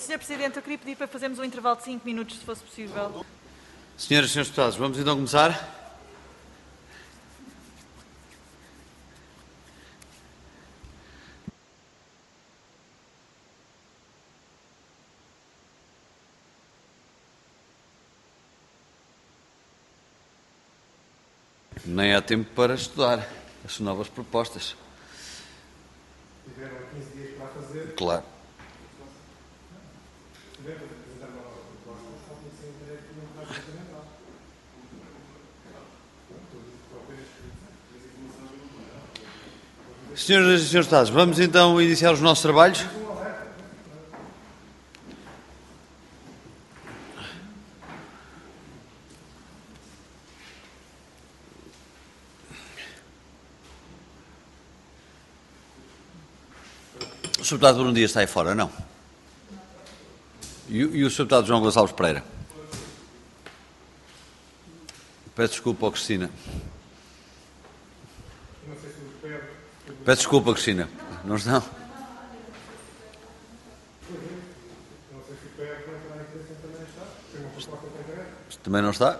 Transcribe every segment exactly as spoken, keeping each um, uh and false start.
senhor Presidente, eu queria pedir para fazermos um intervalo de cinco minutos, se fosse possível. Senhoras e senhores deputados, vamos então começar? Nem há tempo para estudar as novas propostas. Tiveram quinze dias para fazer. Claro. Tiveram que apresentar novas propostas, só tinha que ser entregue no prazo fundamental. Senhoras e senhores deputados, vamos então iniciar os nossos trabalhos? O senhor deputado Bruno Dias está aí fora, não? E, e o senhor deputado João Gonçalves Pereira? Peço desculpa, Cristina. Peço desculpa, Cristina. Não estão? Não sei se o P R também está. Tem uma proposta concreta. Também não está?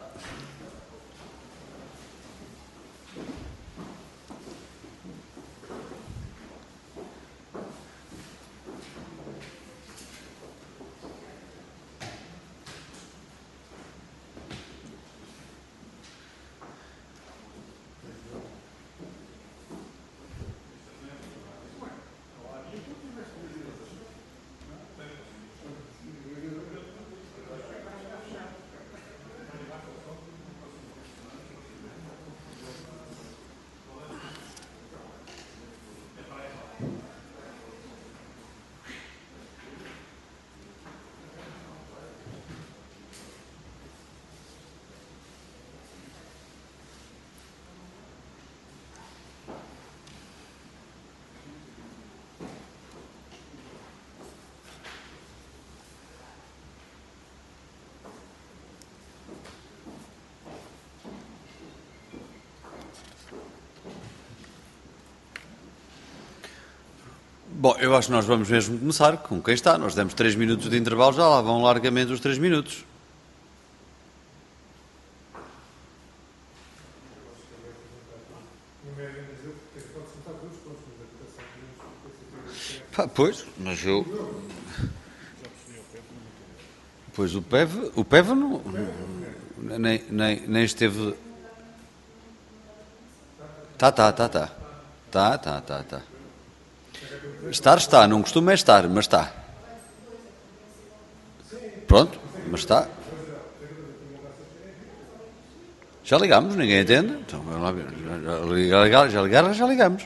Bom, eu acho que nós vamos mesmo começar com quem está. Nós demos três minutos de intervalo, já lá vão largamente os três minutos. Pá, pois, mas eu... Pois o P E V, o P E V não, nem, nem, nem esteve... Tá, tá, tá, tá. Tá, tá, tá, tá. Estar está, não costuma é estar, mas está. Pronto, mas está. Já ligamos, ninguém entende. Então, vamos lá ver. Já ligaram, já ligaram, já ligamos.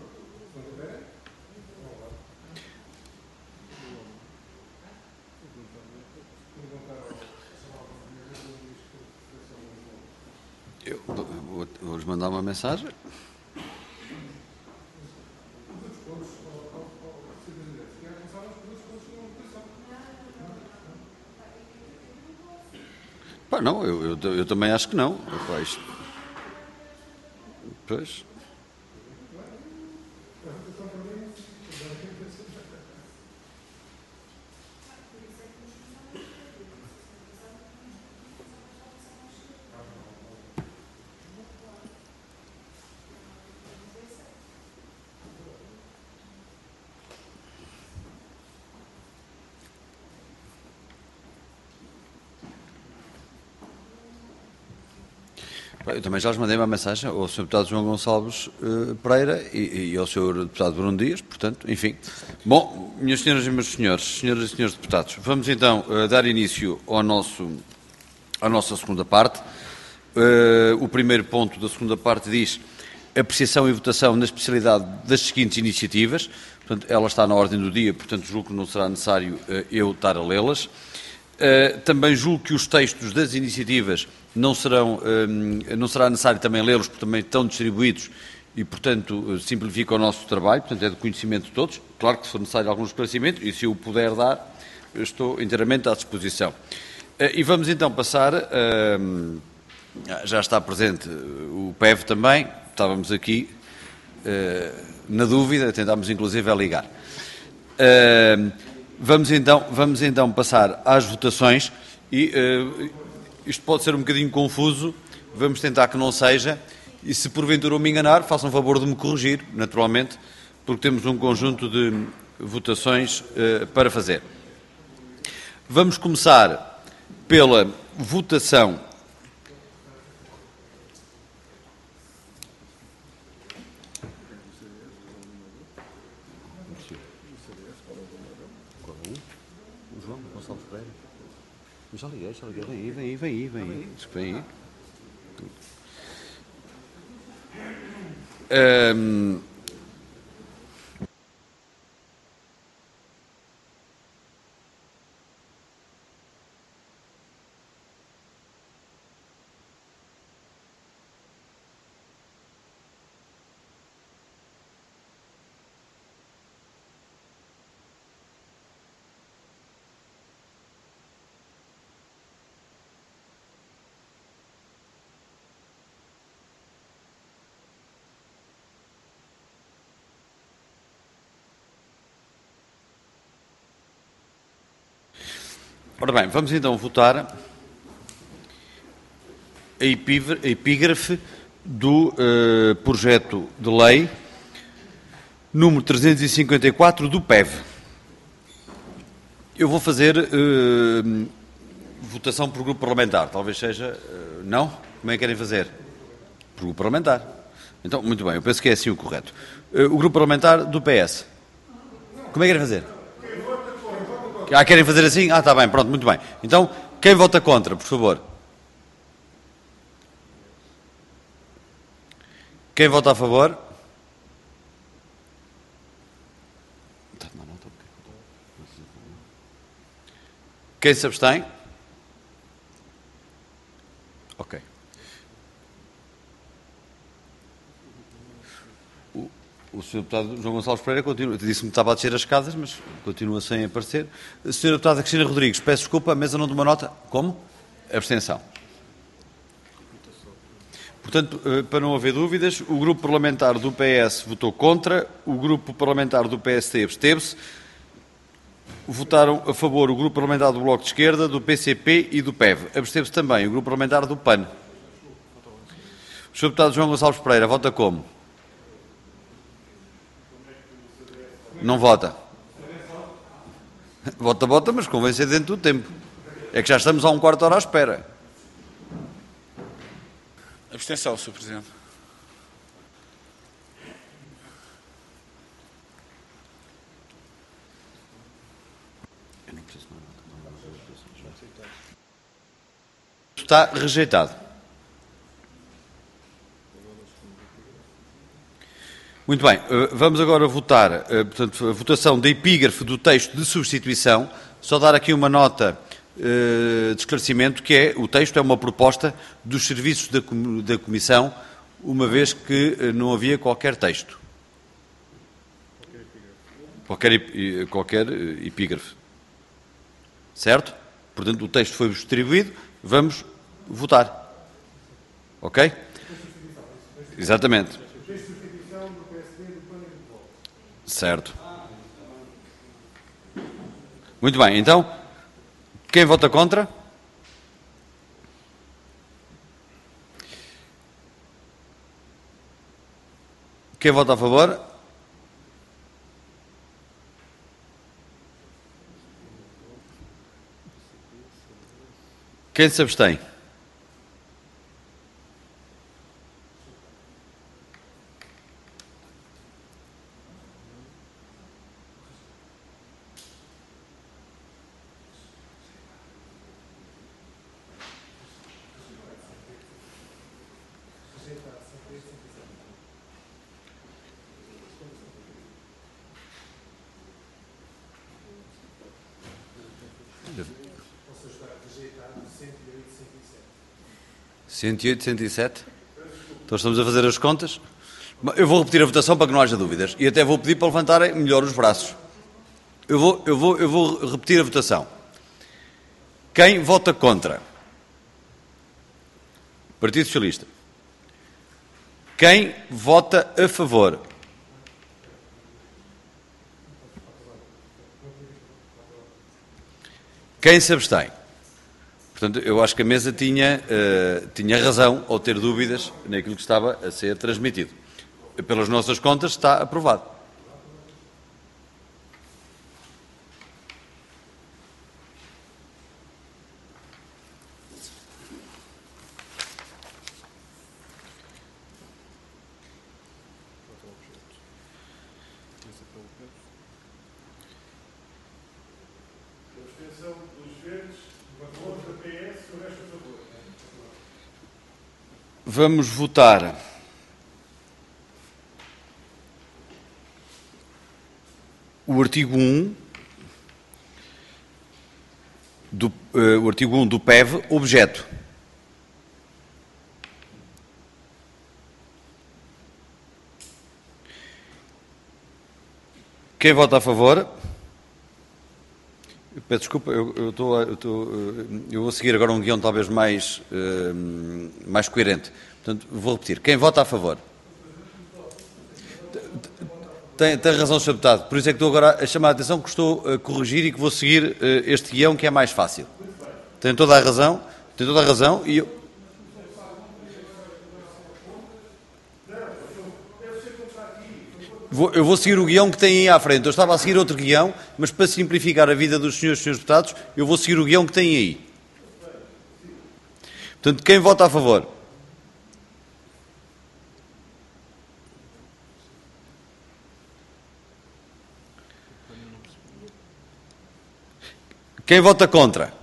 Eu vou- vou-lhes mandar uma mensagem. Pá, não, eu, eu, eu também acho que não. Pá, isto... Pois. Eu também já lhes mandei uma mensagem ao senhor deputado João Gonçalves uh, Pereira e, e ao senhor deputado Bruno Dias, portanto, enfim. Bom, minhas senhoras e meus senhores, senhoras e senhores deputados, vamos então uh, dar início ao nosso, à nossa segunda parte. Uh, o primeiro ponto da segunda parte diz apreciação e votação na especialidade das seguintes iniciativas. Portanto, ela está na ordem do dia, portanto, julgo que não será necessário uh, eu estar a lê-las. Uh, também julgo que os textos das iniciativas não, serão, uh, não será necessário também lê-los, porque também estão distribuídos e, portanto, uh, simplifica o nosso trabalho, portanto, é de conhecimento de todos. Claro que se for necessário algum esclarecimento, e se eu puder dar, eu estou inteiramente à disposição. Uh, e vamos então passar, uh, já está presente o P E V também, estávamos aqui uh, na dúvida, tentámos inclusive a ligar. Uh, Vamos então, vamos então passar às votações e uh, isto pode ser um bocadinho confuso, vamos tentar que não seja, e se porventura eu me enganar, façam o favor de me corrigir, naturalmente, porque temos um conjunto de votações uh, para fazer. Vamos começar pela votação João Gonçalves Pereira. Já liguei, já liguei. Vem aí, vem aí, vem aí, vem aí. Vem aí. Um... Ora bem, vamos então votar a epígrafe do uh, projeto de lei número trezentos e cinquenta e quatro do P E V. Eu vou fazer uh, votação por grupo parlamentar. Talvez seja... Uh, não? Como é que querem fazer? Por grupo parlamentar. Então, muito bem, eu penso que é assim o correto. Uh, o grupo parlamentar do P S. Como é que querem fazer? Ah, querem fazer assim? Ah, está bem, pronto, muito bem. Então, quem vota contra, por favor? Quem vota a favor? Quem se abstém? Ok. O, o senhor Deputado João Gonçalves Pereira continua, disse-me que estava a descer as escadas, mas continua sem aparecer. A senhora Deputada Cristina Rodrigues, peço desculpa, a mesa não tomou nota. Como? Abstenção. Portanto, para não haver dúvidas, o grupo parlamentar do P S votou contra, o grupo parlamentar do P S T absteve-se, votaram a favor o grupo parlamentar do Bloco de Esquerda, do P C P e do P E V. Absteve-se também o grupo parlamentar do P A N. O senhor Deputado João Gonçalves Pereira vota como? Não vota. Vota, vota, mas convém ser dentro do tempo. É que já estamos há um quarto de hora à espera. Abstenção, senhor Presidente. Está rejeitado. Muito bem, vamos agora votar, portanto, a votação da epígrafe do texto de substituição. Só dar aqui uma nota de esclarecimento, que é, o texto é uma proposta dos serviços da Comissão, uma vez que não havia qualquer texto. Qualquer, qualquer epígrafe. Certo? Portanto, o texto foi distribuído, vamos votar. Ok? Exatamente. Certo. Muito bem, então, quem vota contra? Quem vota a favor? Quem se abstém? cento e oito, cento e sete. Então estamos a fazer as contas. Eu vou repetir a votação para que não haja dúvidas. E até vou pedir para levantarem melhor os braços. Eu vou, eu vou, eu vou repetir a votação. Quem vota contra? Partido Socialista. Quem vota a favor? Quem se abstém? Portanto, eu acho que a mesa tinha, uh, tinha razão ao ter dúvidas naquilo que estava a ser transmitido. Pelas nossas contas, está aprovado. Vamos votar o artigo um do, uh, o artigo um do P E V, objeto. Quem vota a favor? Eu peço desculpa, eu, eu, estou, eu, estou, eu vou seguir agora um guião talvez mais, uh, mais coerente. Portanto, vou repetir. Quem vota a favor? Tem, tem razão, senhor Deputado. Por isso é que estou agora a chamar a atenção que estou a corrigir e que vou seguir uh, este guião que é mais fácil. Tem toda a razão, tem toda a razão e eu... Vou, eu vou seguir o guião que tem aí à frente. Eu estava a seguir outro guião, mas para simplificar a vida dos senhores e senhores deputados, eu vou seguir o guião que tem aí. Portanto, quem vota a favor? Quem vota contra?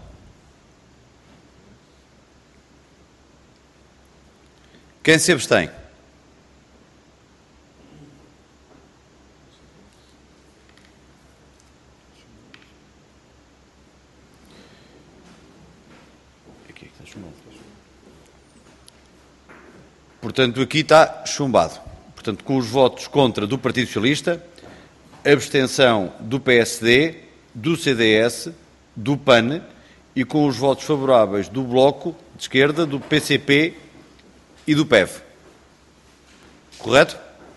Quem se abstém? Portanto, aqui está chumbado. Portanto, com os votos contra do Partido Socialista, abstenção do P S D, do C D S, do P A N e com os votos favoráveis do Bloco de Esquerda, do P C P e do P E V. Correto?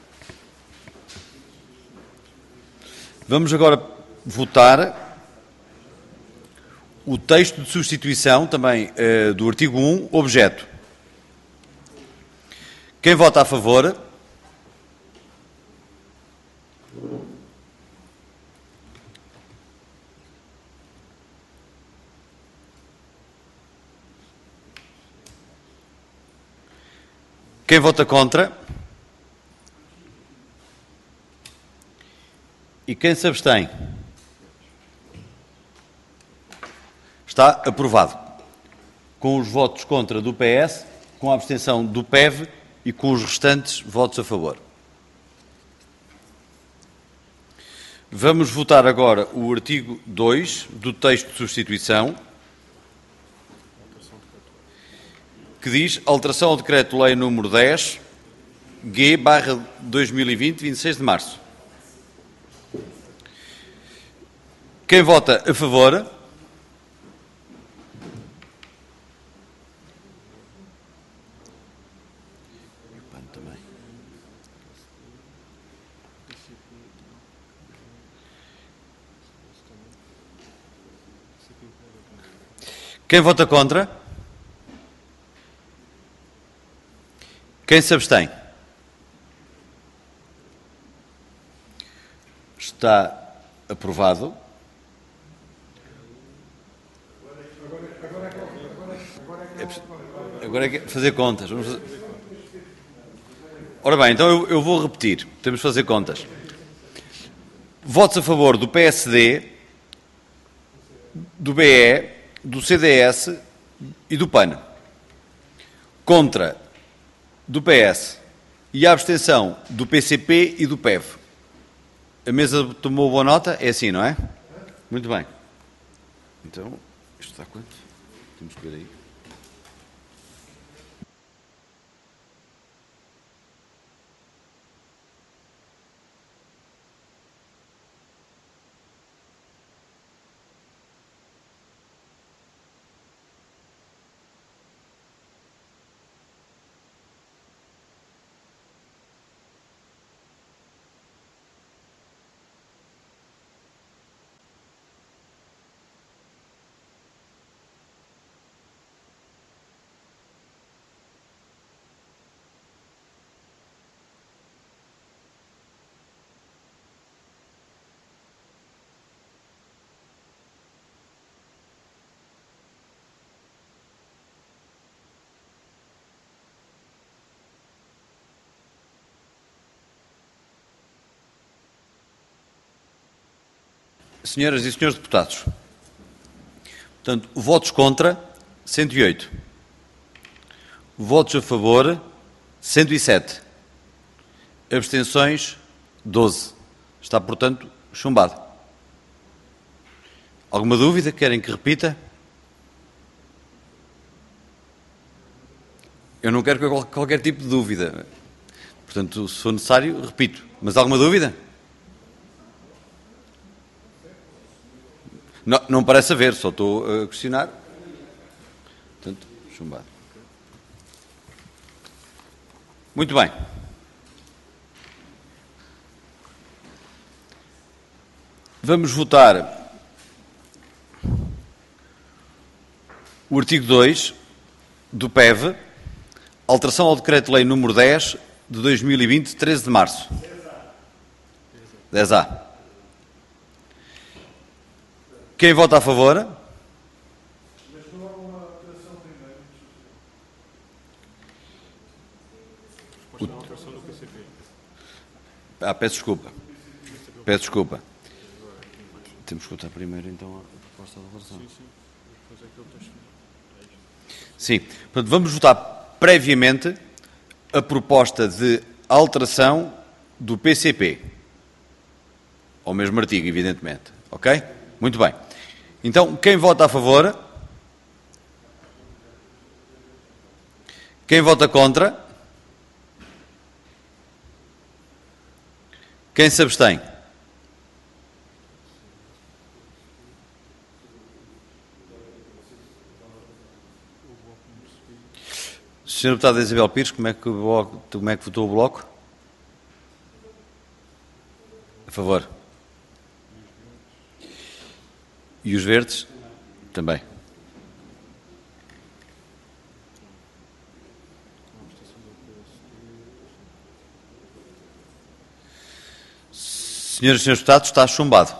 Vamos agora votar o texto de substituição, também uh, do artigo um, objeto. Quem vota a favor? Quem vota contra? E quem se abstém? Está aprovado. Com os votos contra do P S, com a abstenção do P E V e com os restantes votos a favor. Vamos votar agora o artigo dois do texto de substituição, que diz alteração ao decreto-lei número dez, G barra dois mil e vinte, vinte e seis de março. Quem vota a favor? Quem vota contra? Quem se abstém? Está aprovado. Agora é que fazer contas. Vamos fazer... Ora bem, então eu, eu vou repetir. Temos de fazer contas. Votos a favor do P S D, do B E, do C D S e do P A N. Contra do P S e a abstenção do P C P e do P E V. A mesa tomou boa nota? É assim, não é? Muito bem. Então, isto está quanto? Temos que ver aí. Senhoras e senhores deputados, portanto, votos contra, cento e oito. Votos a favor, cento e sete. Abstenções, doze. Está, portanto, chumbado. Alguma dúvida? Querem que repita? Eu não quero qualquer tipo de dúvida. Portanto, se for necessário, repito. Mas alguma dúvida? Não, não parece haver, só estou a questionar. Portanto, chumbado. Muito bem. Vamos votar o artigo dois do P E V, alteração ao Decreto-Lei número dez de dois mil e vinte, treze de março. dez A. Quem vota a favor? Mas não há uma alteração primeiro. O... Ah, peço desculpa. Peço desculpa. Temos que votar primeiro, então, a proposta de alteração. Sim, sim. Depois é que eu texto. Sim. Portanto, vamos votar previamente a proposta de alteração do P C P. Ao mesmo artigo, evidentemente. Ok? Muito bem. Então, quem vota a favor? Quem vota contra? Quem se abstém? senhora Deputada Isabel Pires, como é que, como é que votou o Bloco? A favor. E os verdes? Também. Senhoras e senhores deputados, está chumbado.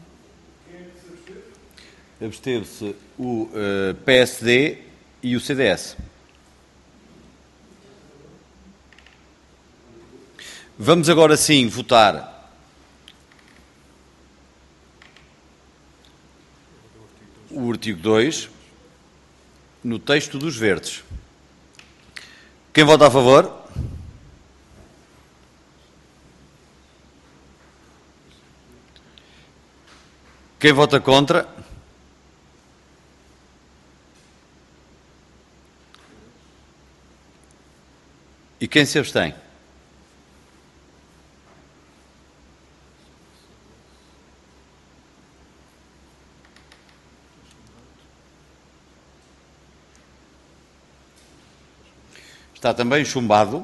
Absteve-se o uh, P S D e o C D S. Vamos agora sim votar o artigo dois no texto dos verdes. Quem vota a favor? Quem vota contra? E quem se abstém? Está também chumbado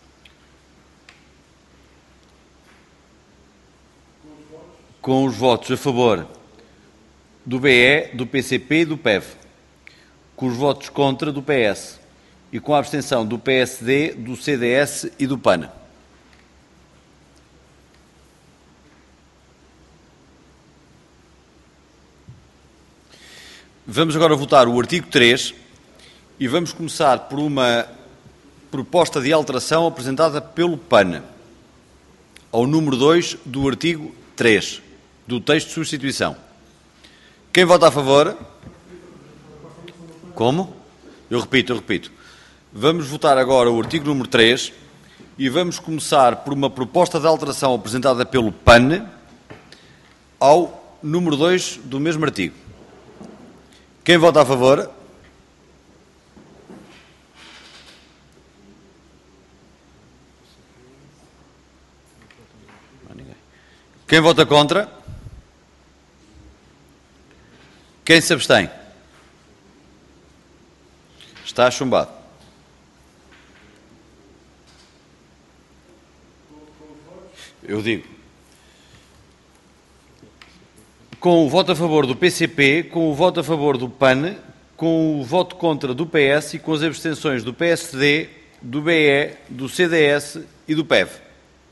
com os votos a favor do B E, do P C P e do P E V, com os votos contra do P S e com a abstenção do P S D, do C D S e do P A N. Vamos agora votar o artigo três e vamos começar por uma proposta de alteração apresentada pelo P A N ao número dois do artigo três do texto de substituição. Quem vota a favor? Como? Eu repito, eu repito. Vamos votar agora o artigo número três e vamos começar por uma proposta de alteração apresentada pelo P A N ao número dois do mesmo artigo. Quem vota a favor? Quem vota contra? Quem se abstém? Está chumbado. Eu digo. Com o voto a favor do P C P, com o voto a favor do P A N, com o voto contra do P S e com as abstenções do P S D, do B E, do C D S e do P E V.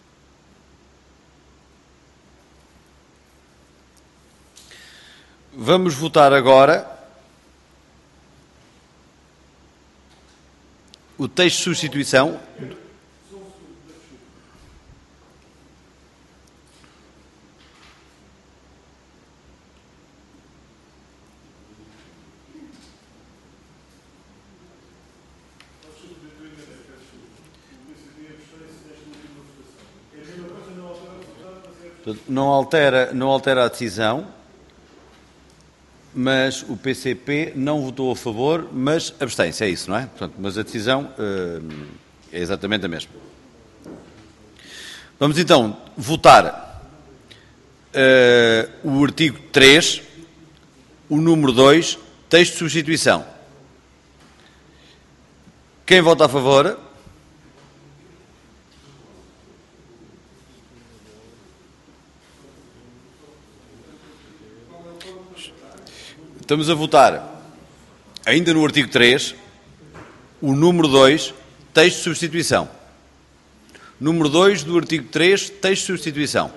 Vamos votar agora o texto de substituição. Portanto, não altera, não altera a decisão, mas o P C P não votou a favor, mas abstém-se, é isso, não é? Portanto, mas a decisão uh, é exatamente a mesma. Vamos então votar uh, o artigo três, o número dois, texto de substituição. Quem vota a favor? Estamos a votar, ainda no artigo três, o número dois, texto de substituição. Número dois do artigo três, texto de substituição.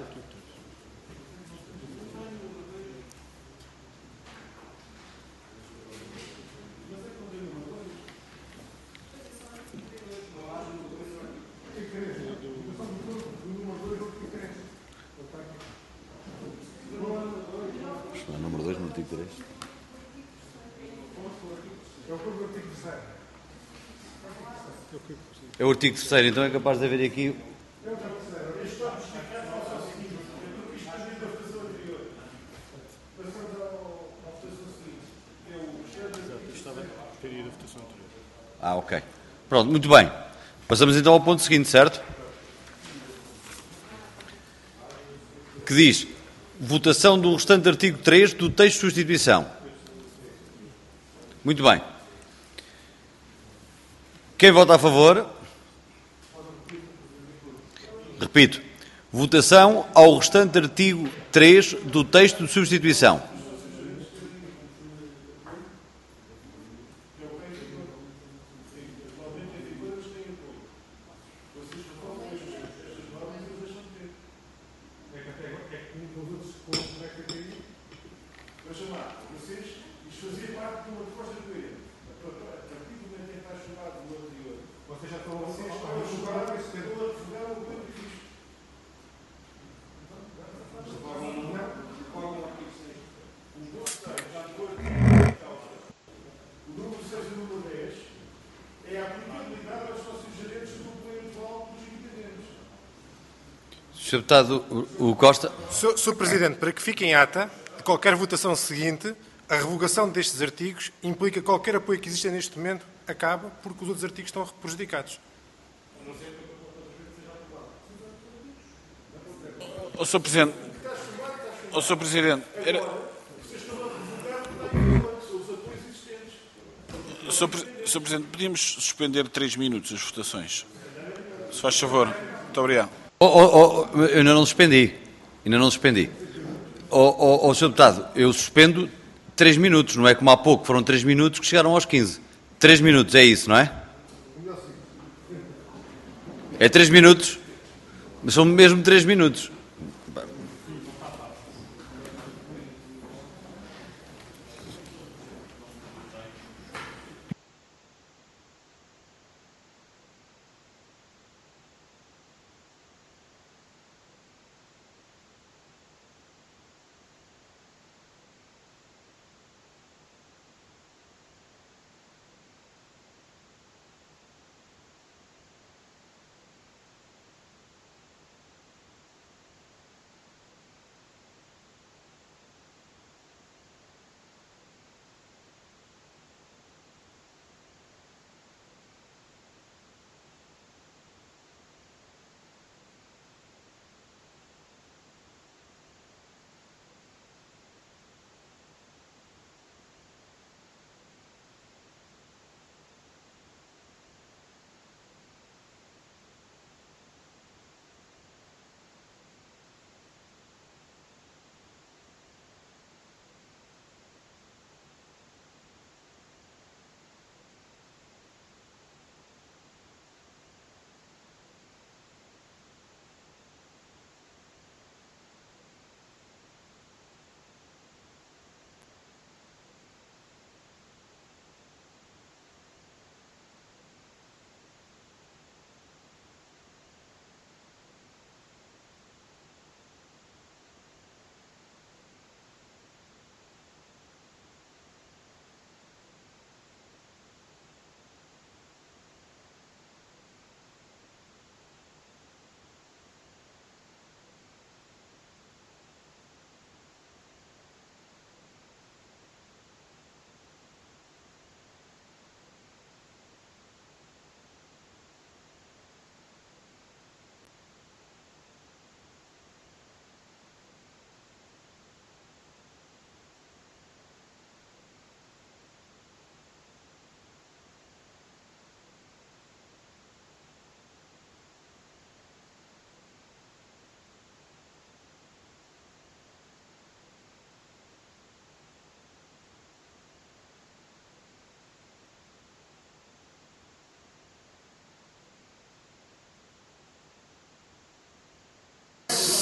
Número dois no artigo três. É o artigo terceiro, então é capaz de haver aqui. Ah, ok. Pronto, muito bem. Passamos então ao ponto seguinte, certo? Que diz: votação do restante artigo três do texto de substituição. Muito bem. Quem vota a favor? Repito. Votação ao restante artigo três do texto de substituição. senhor Deputado o Costa. senhor Presidente, para que fique em ata, de qualquer votação seguinte, a revogação destes artigos implica que qualquer apoio que exista neste momento acaba porque os outros artigos estão prejudicados. Ó senhor Presidente, ó senhor Presidente, era... senhor Presidente, podíamos suspender três minutos as votações? Se faz favor. Muito obrigado. Oh, oh, oh, eu ainda não suspendi. Ainda não suspendi. Oh, oh, oh, senhor Deputado, eu suspendo três minutos, não é como há pouco, foram três minutos que chegaram aos quinze. Três minutos, é isso, não é? É três minutos, mas são mesmo três minutos.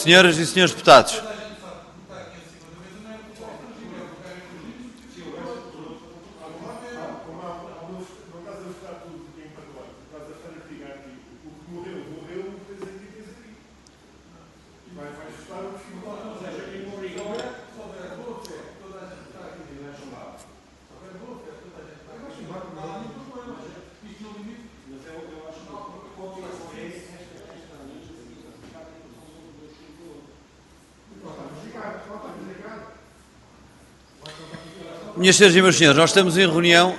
Senhoras e senhores deputados. Minhas senhoras e meus senhores, nós estamos em reunião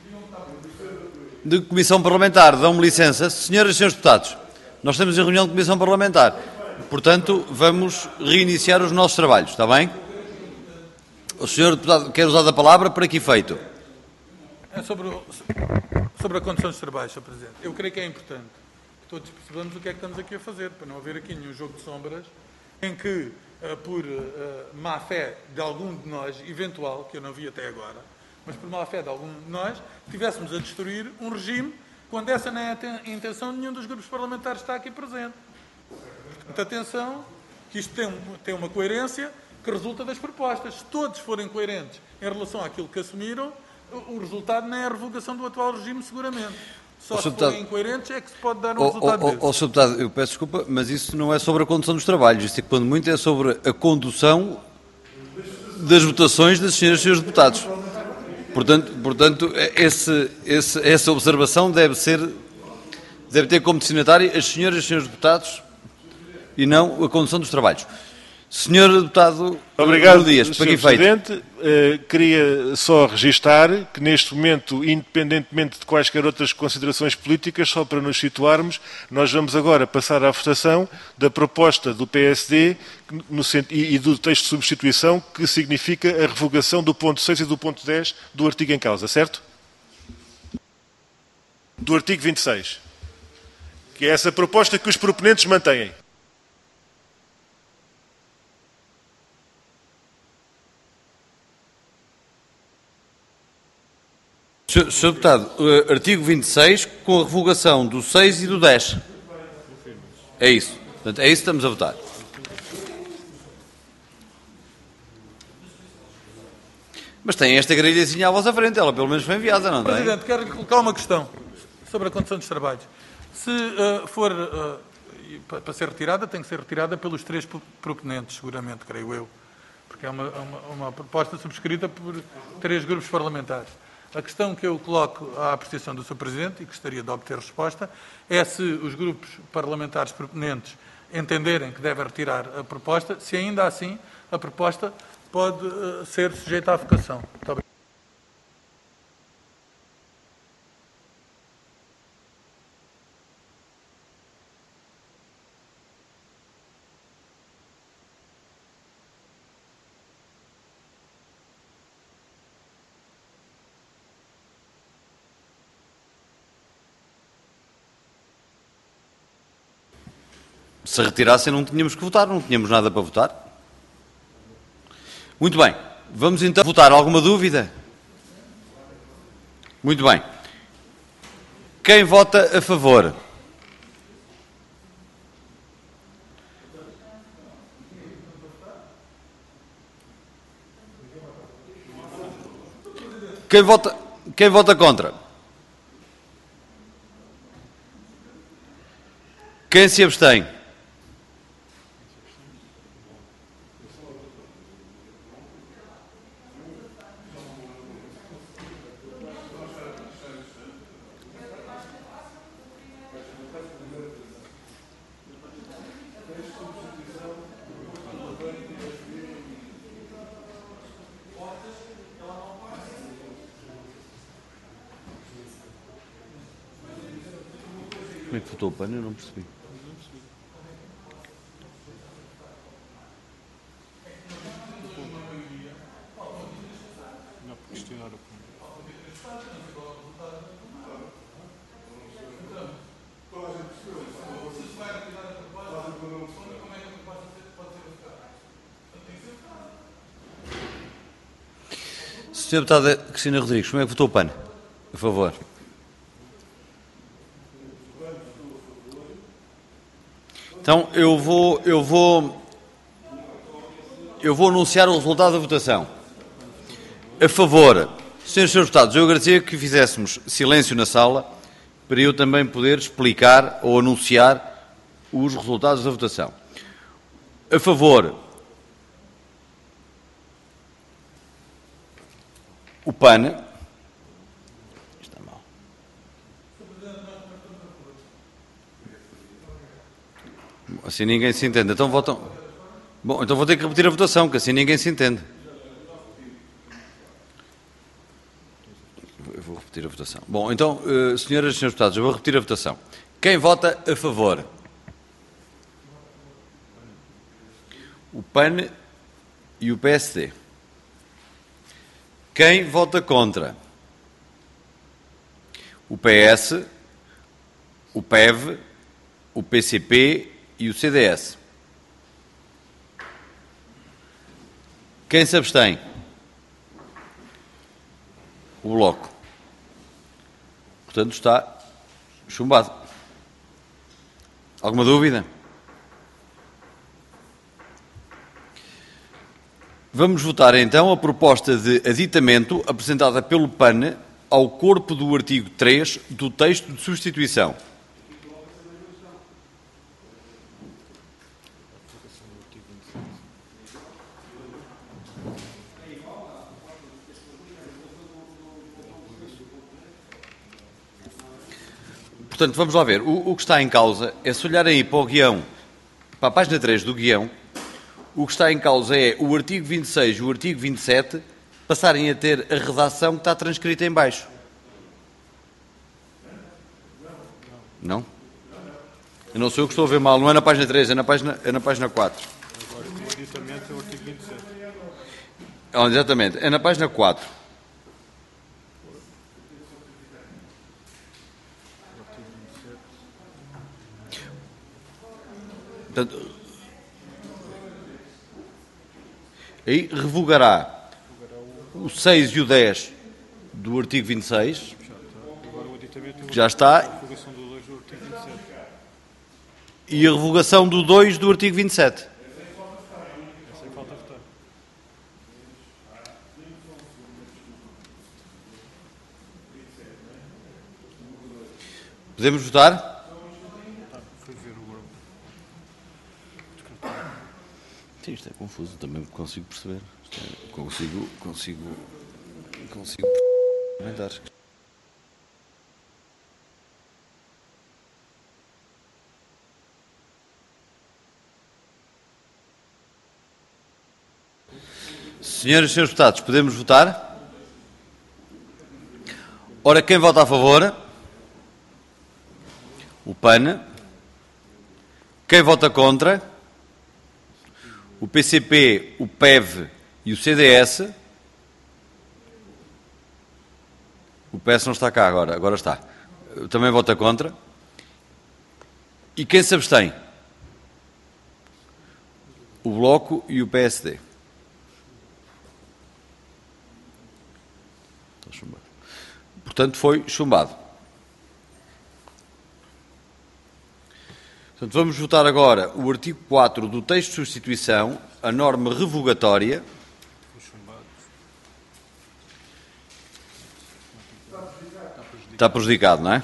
de comissão parlamentar. Dão-me licença. Senhoras e senhores deputados, nós estamos em reunião de comissão parlamentar. Portanto, vamos reiniciar os nossos trabalhos, está bem? O senhor deputado quer usar a palavra para que efeito? É sobre, o, sobre a condição dos trabalhos, senhor Presidente. Eu creio que é importante que todos percebamos o que é que estamos aqui a fazer, para não haver aqui nenhum jogo de sombras em que, uh, por uh, má fé de algum de nós, eventual, que eu não vi até agora, mas por má fé de algum de nós, estivéssemos a destruir um regime quando essa não é a intenção de nenhum dos grupos parlamentares está aqui presente. Portanto, atenção, que isto tem, um, tem uma coerência que resulta das propostas. Se todos forem coerentes em relação àquilo que assumiram, o, o resultado não é a revogação do atual regime, seguramente. Só se forem incoerentes é que se pode dar um resultado desse. Ó, senhor deputado, eu peço desculpa, mas isso não é sobre a condução dos trabalhos. Isto, quando muito, é sobre a condução das votações das senhoras e senhores deputados. Portanto, portanto esse, esse, essa observação deve ser, deve ter como destinatário as senhoras e senhores deputados e não a condução dos trabalhos. senhor Deputado Obrigado, Dias, para que senhor efeito? Presidente. Uh, queria só registar que neste momento, independentemente de quaisquer outras considerações políticas, só para nos situarmos, nós vamos agora passar à votação da proposta do P S D no, e, e do texto de substituição que significa a revogação do ponto seis e do ponto dez do artigo em causa, certo? Do artigo vinte e seis. Que é essa proposta que os proponentes mantêm. senhor Deputado, artigo vinte e seis, com a revogação do seis e do dez. É isso. Portanto, é isso que estamos a votar. Mas tem esta grelhazinha à vossa frente, ela pelo menos foi enviada, não tem? Presidente, quero colocar uma questão sobre a condição dos trabalhos. Se uh, for uh, para ser retirada, tem que ser retirada pelos três proponentes, seguramente, creio eu, porque é uma, uma, uma proposta subscrita por três grupos parlamentares. A questão que eu coloco à apreciação do senhor Presidente, e que gostaria de obter resposta, é se os grupos parlamentares proponentes entenderem que devem retirar a proposta, se ainda assim a proposta pode uh, ser sujeita à votação. Muito obrigado. Se retirassem, não tínhamos que votar, não tínhamos nada para votar. Muito bem. Vamos então votar. Alguma dúvida? Muito bem. Quem vota a favor? Quem vota, quem vota contra? Quem se abstém? Como é que votou o pano? Eu não percebi. senhora Deputada Cristina Rodrigues, como é que votou o pano? A favor. Então, eu vou, eu vou eu vou anunciar o resultado da votação. A favor, senhores e senhores deputados, eu agradecia que fizéssemos silêncio na sala para eu também poder explicar ou anunciar os resultados da votação. A favor, o P A N. Está mal. Assim ninguém se entende. Então votam. Bom, então vou ter que repetir a votação, que assim ninguém se entende. Eu vou repetir a votação. Bom, então, uh, senhoras e senhores deputados, eu vou repetir a votação. Quem vota a favor? O P A N e o P S D. Quem vota contra? O P S, o P E V, o P C P e o C D S. Quem se abstém? O Bloco. Portanto, está chumbado. Alguma dúvida? Vamos votar então a proposta de aditamento apresentada pelo P A N ao corpo do artigo três do texto de substituição. Portanto, vamos lá ver. O, o que está em causa é, se olharem aí para o guião, para a página três do guião, o que está em causa é o artigo vinte e seis e o artigo vinte e sete passarem a ter a redação que está transcrita em baixo. Não? Eu não sou eu que estou a ver mal, não é na página três, é na página, é na página quatro. Agora, o aditamento é o artigo vinte e sete. Oh, exatamente, é na página quatro. Portanto, aí revogará o seis e o dez do artigo vinte e seis, que já está, e a revogação do dois do artigo vinte e sete. Podemos votar? Sim, isto é confuso, também consigo perceber. Isto é, consigo, consigo, consigo comentar. Senhoras e senhores deputados, podemos votar? Ora, quem vota a favor? O P A N. Quem vota contra? O P C P, o P E V e o C D S. O P S não está cá agora, agora está. Também vota contra. E quem se abstém? O Bloco e o P S D. Está chumbado. Portanto, foi chumbado. Portanto, vamos votar agora o artigo quatro do texto de substituição, a norma revogatória. Está prejudicado, não é?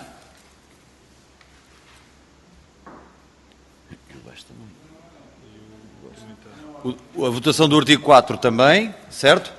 O, a votação do artigo quatro também, certo?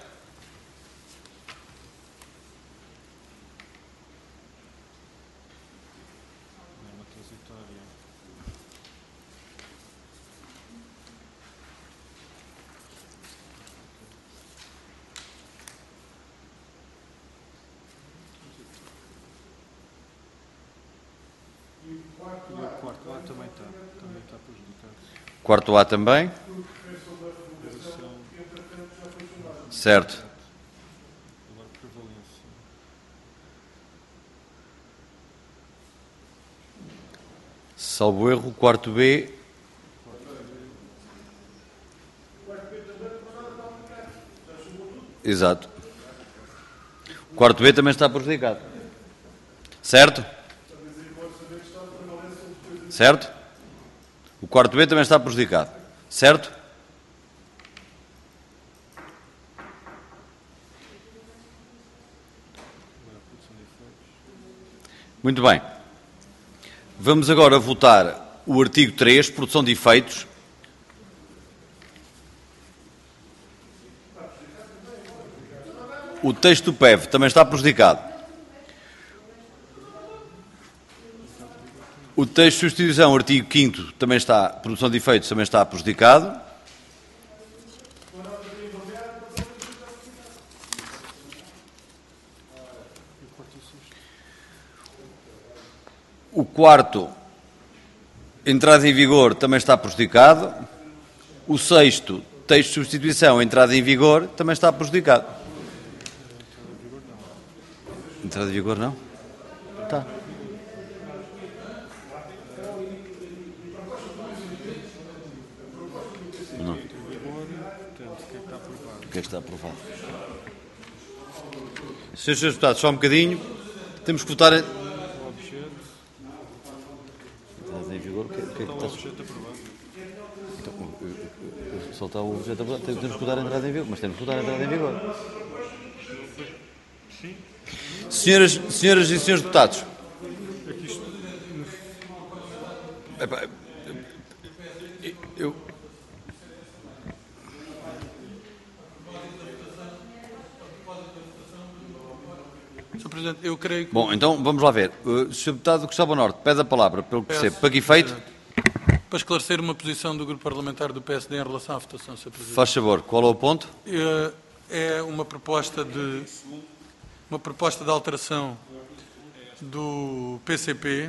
Quarto A também. Certo. Salvo erro, quarto B. Exato. O quarto B também está prejudicado. Certo? Certo? O quarto B também está prejudicado. Certo? Muito bem. Vamos agora votar o artigo três, produção de efeitos. O texto do P E V também está prejudicado. O texto de substituição, artigo quinto, também está, produção de efeitos, também está prejudicado. O quarto, entrada em vigor, também está prejudicado. O sexto, texto de substituição, entrada em vigor, também está prejudicado. Entrada em vigor, não? Está. Não. O que é que está aprovado? Senhores deputados, só um bocadinho. Temos que votar... Em... Entrada em vigor, o que é que está... Então, só está o objeto aprovado. Temos que votar a entrada em vigor, mas temos que votar a entrada em vigor. Senhoras, senhoras e senhores deputados, eu, senhor Presidente, eu creio que... Bom, então vamos lá ver. O senhor Deputado Cristóvão Norte pede a palavra, pelo que percebo. Para que efeito? Para esclarecer uma posição do Grupo Parlamentar do P S D em relação à votação, senhor Presidente. Faz favor, qual é o ponto? É uma proposta de, uma proposta de alteração do P C P,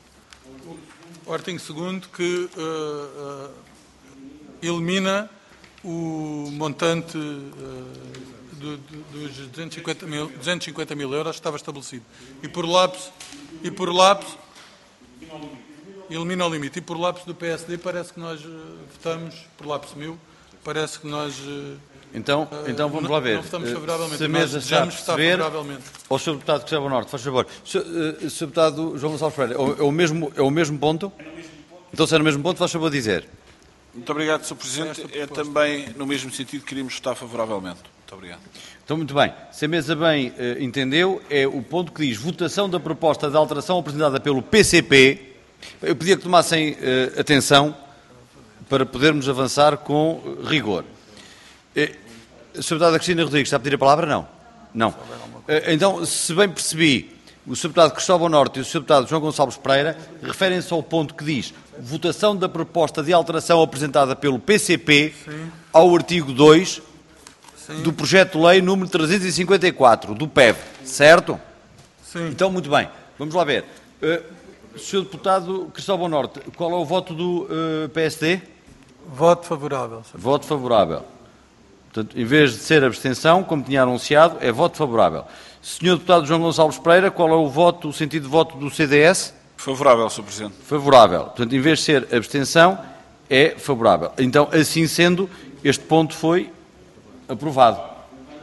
o artigo segundo, que uh, uh, elimina o montante uh, do, do, dos duzentos e cinquenta mil, duzentos e cinquenta mil euros que estava estabelecido. E por lapso, e por lapso elimina o limite. E por lapso do P S D parece que nós uh, votamos, por lapso meu, parece que nós... Uh, Então, então vamos não, lá ver. Não votamos favoravelmente. Se a mesa nós está a está perceber, favoravelmente. ao senhor Deputado Cristóvão Norte, faz favor. senhor Deputado João Gonçalves Pereira, é o mesmo, é o mesmo ponto? Então, se é no mesmo ponto, faz favor dizer. Muito obrigado, senhor Presidente. É também no mesmo sentido que queríamos votar favoravelmente. Muito obrigado. Então, muito bem. Se a mesa bem uh, entendeu, é o ponto que diz votação da proposta de alteração apresentada pelo P C P. Eu pedia que tomassem uh, atenção para podermos avançar com uh, rigor. Uh, a senhora Deputada Cristina Rodrigues está a pedir a palavra? Não. Não. Uh, então, se bem percebi, o senhor Deputado Cristóvão Norte e o senhor Deputado João Gonçalves Pereira referem-se ao ponto que diz votação da proposta de alteração apresentada pelo P C P Sim. ao artigo dois Sim. do projeto de lei número trezentos e cinquenta e quatro, do P E V, certo? Sim. Então, muito bem. Vamos lá ver. Uh, senhor Deputado Cristóvão Norte, qual é o voto do uh, P S D? Voto favorável. Senhor. Voto favorável. Portanto, em vez de ser abstenção, como tinha anunciado, é voto favorável. senhor Deputado João Gonçalves Pereira, qual é o voto, o sentido de voto do C D S? Favorável, senhor Presidente. Favorável. Portanto, em vez de ser abstenção, é favorável. Então, assim sendo, este ponto foi aprovado.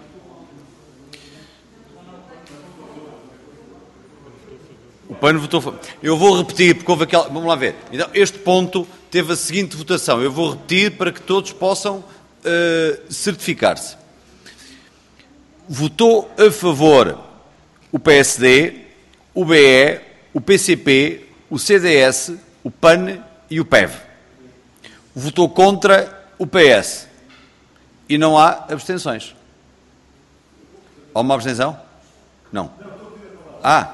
O P A N votou... Eu vou repetir, porque houve aquela... Vamos lá ver. Então, este ponto teve a seguinte votação. Eu vou repetir para que todos possam uh, certificar-se. Votou a favor o P S D, o B E, o P C P, o C D S, o P A N e o P E V. Votou contra o P S. E não há abstenções. Há uma abstenção? Não. Ah.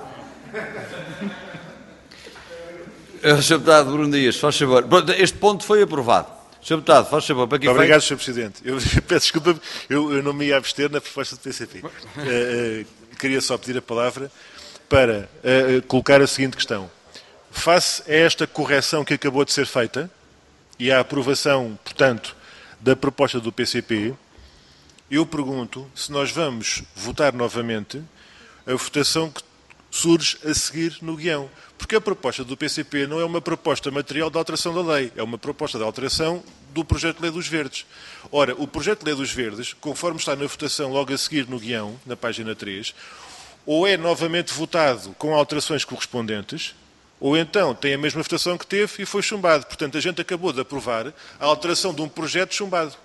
senhor Deputado Bruno Dias, faz favor. Este ponto foi aprovado. senhor Deputado, faz favor. Para que Obrigado, senhor Presidente. Eu peço desculpa, eu, eu não me ia abster na proposta do P C P. Uh, uh, queria só pedir a palavra para uh, colocar a seguinte questão. Face a esta correção que acabou de ser feita e à aprovação, portanto, da proposta do P C P, eu pergunto se nós vamos votar novamente a votação que surge a seguir no guião. Porque a proposta do P C P não é uma proposta material de alteração da lei, é uma proposta de alteração do projeto de lei dos Verdes. Ora, o projeto de lei dos Verdes, conforme está na votação logo a seguir no guião, na página três, ou é novamente votado com alterações correspondentes, ou então tem a mesma votação que teve e foi chumbado. Portanto, a gente acabou de aprovar a alteração de um projeto chumbado.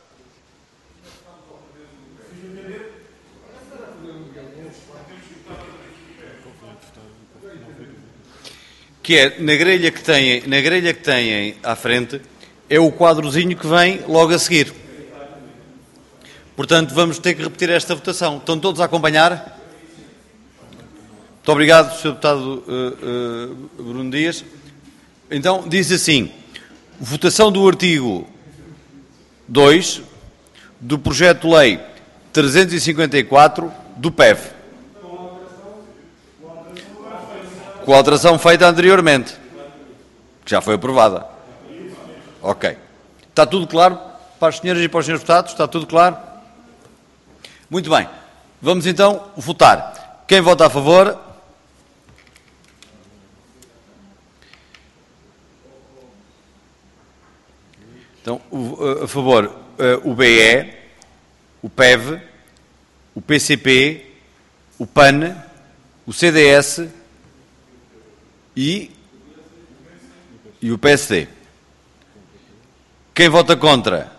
que é, na grelha que têm, na grelha que têm à frente, é o quadrozinho que vem logo a seguir. Portanto, vamos ter que repetir esta votação. Estão todos a acompanhar? Muito obrigado, senhor Deputado uh, uh, Bruno Dias. Então, diz assim, votação do artigo dois do projeto de lei trezentos e cinquenta e quatro do P E V. Com a alteração feita anteriormente, que já foi aprovada. Ok. Está tudo claro para as senhoras e para os senhores deputados? Está tudo claro? Muito bem. Vamos então votar. Quem vota a favor? Então, a favor, o B E, o P E V, o P C P, o P A N, o C D S e, e o P S D. Quem vota contra?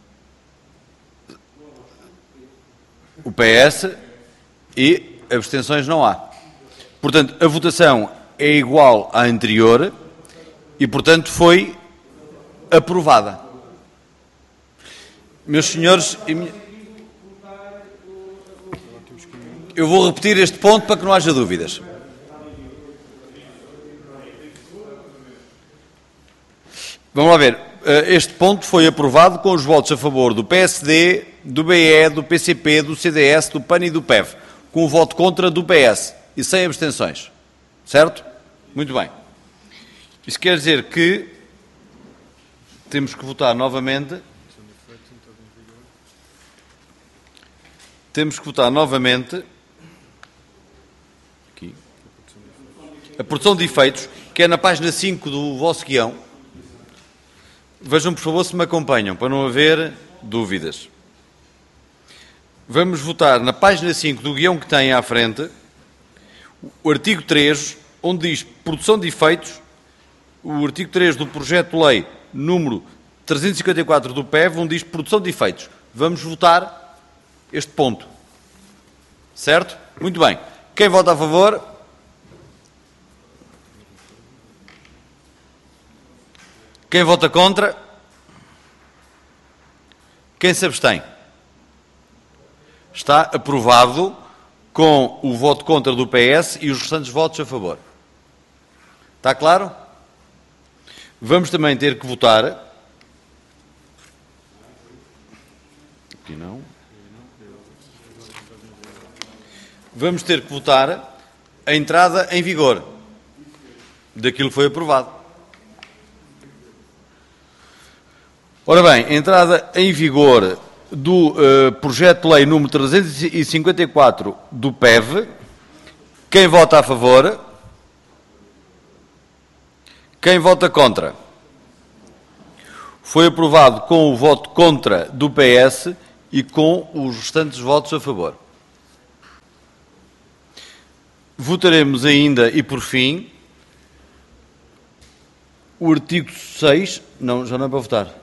O P S e abstenções não há. Portanto, a votação é igual à anterior e, portanto, foi aprovada. Meus senhores, eu vou repetir este ponto para que não haja dúvidas. Vamos lá ver. Este ponto foi aprovado com os votos a favor do P S D, do B E, do P C P, do C D S, do P A N e do P E V, com o voto contra do P S e sem abstenções. Certo? Muito bem. Isso quer dizer que temos que votar novamente. Temos que votar novamente aqui, a produção de efeitos, que é na página cinco do vosso guião. Vejam, por favor, se me acompanham, para não haver dúvidas. Vamos votar na página cinco do guião que tem à frente, o artigo três, onde diz produção de efeitos, o artigo três do projeto de lei número trezentos e cinquenta e quatro do P E V, onde diz produção de efeitos. Vamos votar este ponto. Certo? Muito bem. Quem vota a favor? Quem vota contra? Quem se abstém? Está aprovado com o voto contra do P S e os restantes votos a favor. Está claro? Vamos também ter que votar. Aqui não. Vamos ter que votar a entrada em vigor daquilo que foi aprovado. Ora bem, entrada em vigor do uh, projeto de lei número trezentos e cinquenta e quatro do P E V. Quem vota a favor? Quem vota contra? Foi aprovado com o voto contra do P S e com os restantes votos a favor. Votaremos ainda, e por fim, o artigo seis... Não, já não é para votar.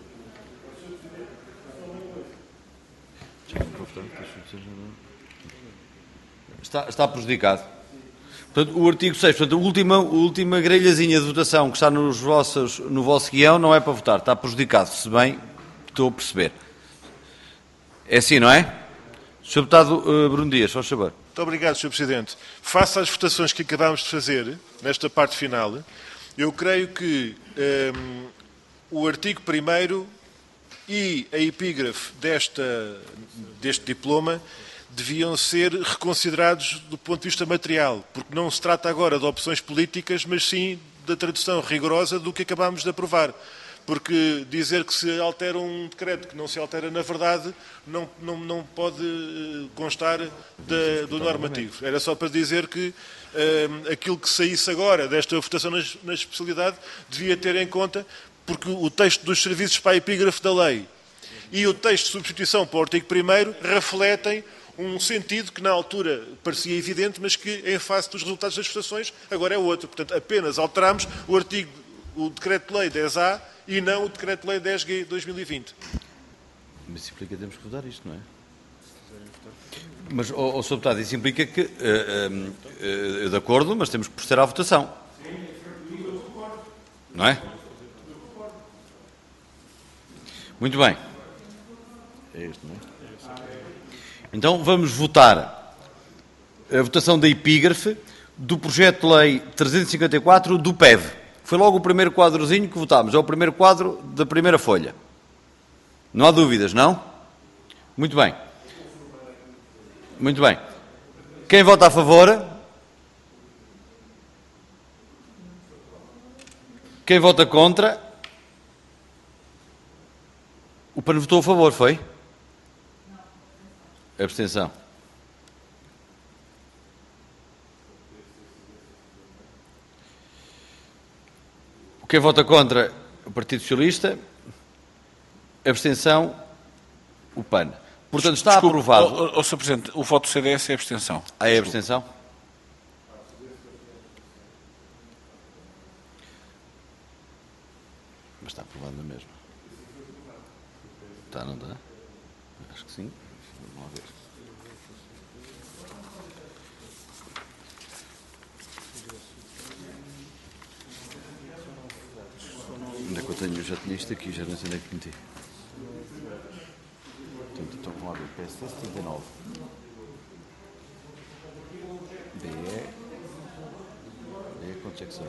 Está, está prejudicado. Portanto, o artigo seis, portanto, a última, a última grelhazinha de votação que está nos vossos, no vosso guião não é para votar, está prejudicado, se bem estou a perceber. É assim, não é? senhor Deputado uh, Bruno Dias, faz favor. Muito obrigado, senhor Presidente. Face às votações que acabámos de fazer, nesta parte final, eu creio que um, o artigo primeiro e a epígrafe desta, deste diploma deviam ser reconsiderados do ponto de vista material, porque não se trata agora de opções políticas, mas sim da tradução rigorosa do que acabámos de aprovar. Porque dizer que se altera um decreto que não se altera na verdade não, não, não pode constar de, do normativo. Era só para dizer que um, aquilo que saísse agora desta votação na, na especialidade devia ter em conta, porque o texto dos serviços para a epígrafe da lei e o texto de substituição para o artigo primeiro refletem um sentido que na altura parecia evidente, mas que em face dos resultados das votações agora é outro. Portanto, apenas alteramos o artigo, o decreto-lei dez A e não o decreto-lei dez G de dois mil e vinte. Mas isso implica que temos que votar isto, não é? Mas, oh, oh, senhor Deputado, isso implica que, uh, uh, uh, de acordo, mas temos que proceder à votação. Não é? Muito bem. É este, não é? Então vamos votar a votação da epígrafe do projeto de lei trezentos e cinquenta e quatro do P E V. Foi logo o primeiro quadrozinho que votámos. É o primeiro quadro da primeira folha. Não há dúvidas, não? Muito bem. Muito bem. Quem vota a favor? Quem vota contra? O P A N votou a favor, foi? Abstenção. Quem vota contra? O Partido Socialista. Abstenção. O P A N. Portanto, está Desculpe, aprovado. Ó, ó, Senhor Presidente, o voto do C D S é abstenção. Ah, é abstenção? Mas está aprovado na mesma. Está, não está? Acho que sim. Vamos lá ver. Onde é que eu tenho? Eu já tinha isto aqui, já não sei onde é que meti. Portanto, então vamos lá ver. P S D setenta e nove. B E. B E, quantos é que são?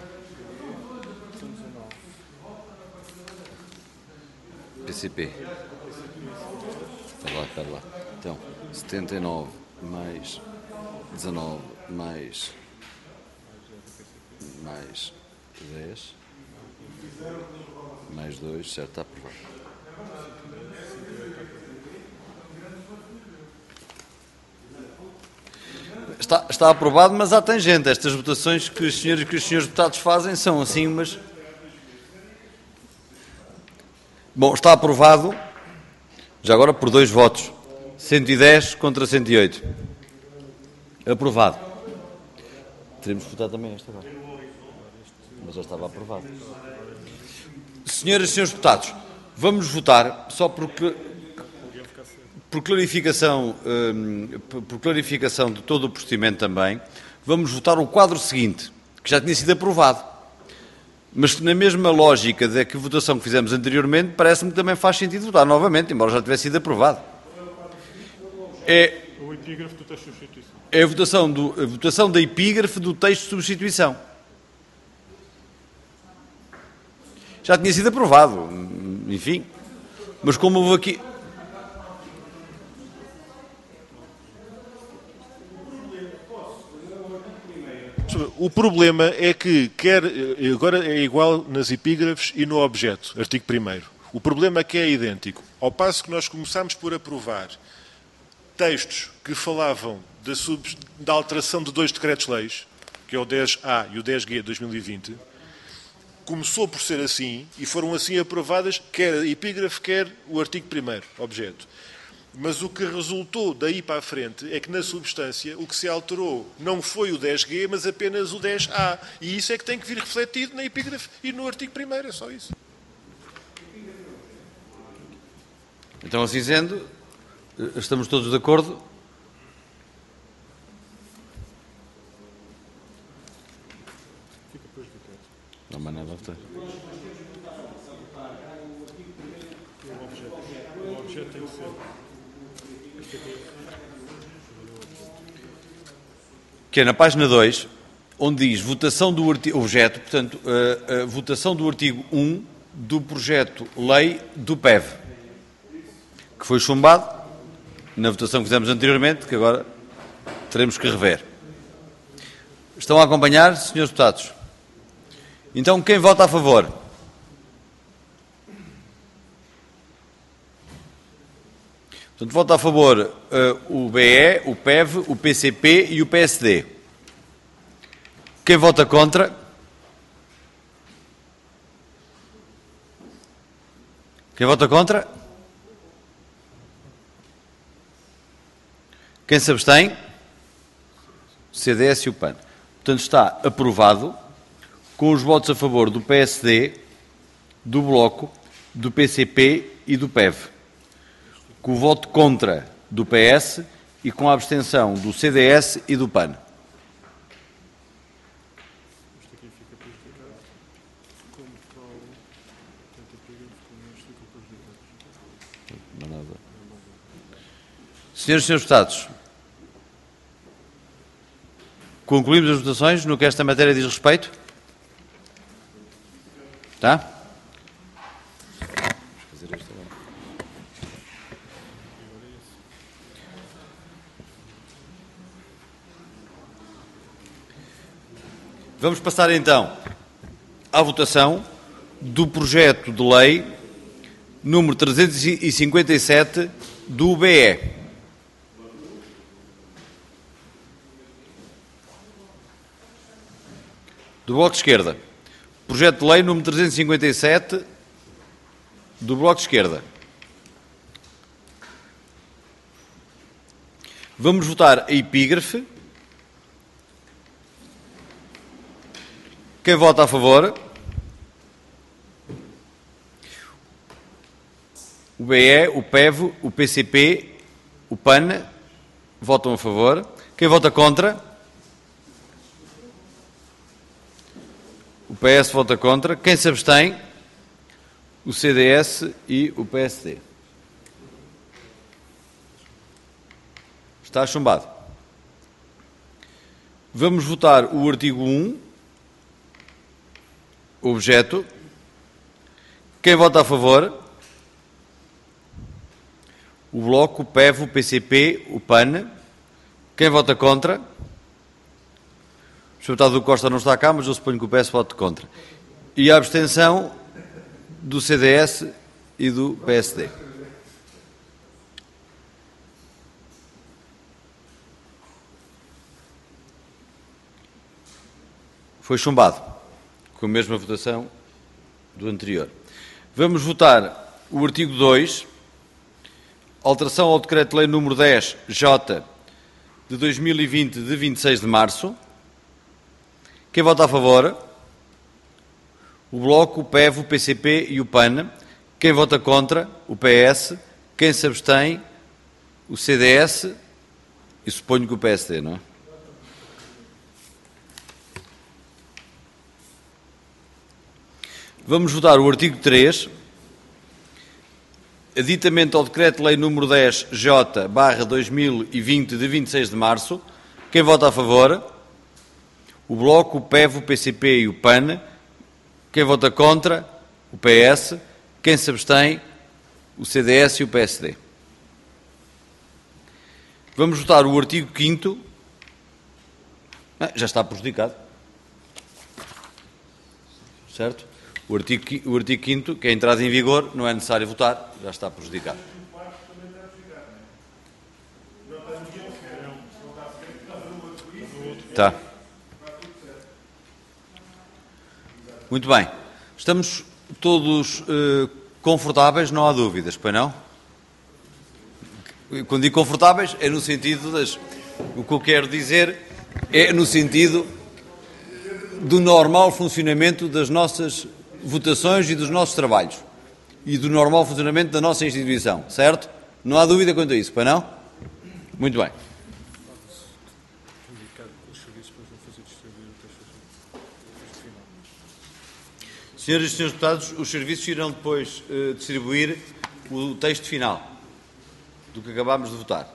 P C P. Espera lá, espera lá. Então, setenta e nove mais dezanove mais, mais dez mais dois, certo, está aprovado. Está, está aprovado, mas há tangente. Estas votações que os senhores, que os senhores deputados fazem são assim, mas... Bom, está aprovado, já agora por dois votos, cento e dez contra cento e oito. Aprovado. Teremos que votar também esta agora. Mas já estava aprovado. Senhoras e senhores deputados, vamos votar, só porque, por clarificação, hum, por clarificação de todo o procedimento também, vamos votar o quadro seguinte, que já tinha sido aprovado. Mas na mesma lógica da que a votação que fizemos anteriormente, parece-me que também faz sentido votar novamente, embora já tivesse sido aprovado. É, O epígrafe do texto de substituição. é a, votação do, a votação da epígrafe do texto de substituição. Já tinha sido aprovado, enfim. Mas como houve aqui... O problema é que quer, agora é igual nas epígrafes e no objeto, artigo primeiro. O problema é que é idêntico. Ao passo que nós começámos por aprovar textos que falavam da, sub, da alteração de dois decretos-leis, que é o dez A e o dez G de dois mil e vinte, começou por ser assim e foram assim aprovadas quer a epígrafe, quer o artigo primeiro, objeto. Mas o que resultou daí para a frente é que, na substância, o que se alterou não foi o dez G, mas apenas o dez A. E isso é que tem que vir refletido na epígrafe e no artigo primeiro, é só isso. Então, assim sendo, estamos todos de acordo? Não há mais nada a votar. O objeto tem que ser. Que é na página dois, onde diz votação do artigo, objeto, portanto, a, a votação do artigo um do projeto lei do P E V, que foi chumbado na votação que fizemos anteriormente, que agora teremos que rever. Estão a acompanhar, senhores deputados? Então, quem vota a favor? Portanto, vota a favor uh, o B E, o P E V, o P C P e o P S D. Quem vota contra? Quem vota contra? Quem se abstém? O C D S e o P A N. Portanto, está aprovado com os votos a favor do P S D, do Bloco, do P C P e do P E V. Com o voto contra do P S e com a abstenção do C D S e do P A N. Senhoras e senhores deputados, concluímos as votações no que esta matéria diz respeito? Tá? Vamos passar então à votação do projeto de lei número trezentos e cinquenta e sete do U B E. Do Bloco de Esquerda. Projeto de lei número trezentos e cinquenta e sete do Bloco de Esquerda. Vamos votar a epígrafe. Quem vota a favor? O B E, o P E V, o P C P, o P A N votam a favor. Quem vota contra? O P S vota contra. Quem se abstém? O C D S e o P S D. Está chumbado. Vamos votar o artigo um. Objeto. Quem vota a favor? O Bloco, o P E V, o P C P, o P A N. Quem vota contra? O senhor deputado do Costa não está cá, mas eu suponho que o P S vote contra. E a abstenção do C D S e do P S D. Foi chumbado, com a mesma votação do anterior. Vamos votar o artigo dois, alteração ao Decreto-Lei número dez J de dois mil e vinte, de vinte e seis de março. Quem vota a favor? O Bloco, o P E V, o P C P e o P A N. Quem vota contra? O P S. Quem se abstém? O C D S e suponho que o P S D, não é? Vamos votar o artigo três, aditamento ao Decreto-Lei número dez J barra dois mil e vinte, de vinte e seis de março. Quem vota a favor? O Bloco, o P E V, o P C P e o P A N. Quem vota contra? O P S. Quem se abstém? O C D S e o P S D. Vamos votar o artigo quinto. Ah, já está prejudicado. Certo? O artigo, o artigo quinto, que é a entrada em vigor, não é necessário votar, já está prejudicado. Tá. Muito bem. Estamos todos uh, confortáveis, não há dúvidas, pois não? Quando digo confortáveis, é no sentido das... O que eu quero dizer é no sentido do normal funcionamento das nossas votações e dos nossos trabalhos e do normal funcionamento da nossa instituição, certo? Não há dúvida quanto a isso, pois não? Muito bem. Senhoras e senhores deputados, os serviços irão depois uh, distribuir o texto final do que acabámos de votar.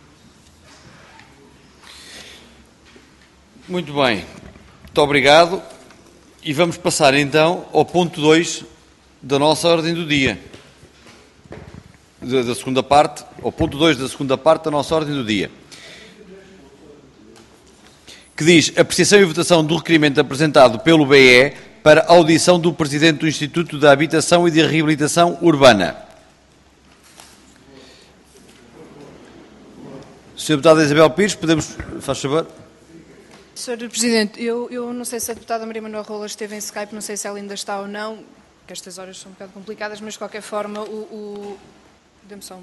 Muito bem. Muito obrigado. E vamos passar então ao ponto dois da nossa ordem do dia. Da, da segunda parte, ao ponto dois da segunda parte da nossa ordem do dia. Que diz: apreciação e votação do requerimento apresentado pelo B E para audição do Presidente do Instituto da Habitação e de Reabilitação Urbana. senhora Deputada Isabel Pires, podemos... Faz favor. senhor Presidente, eu, eu não sei se a deputada Maria Manuel Rolas esteve em Skype, não sei se ela ainda está ou não, que estas horas são um bocado complicadas, mas de qualquer forma, o... o... Dê-me só um...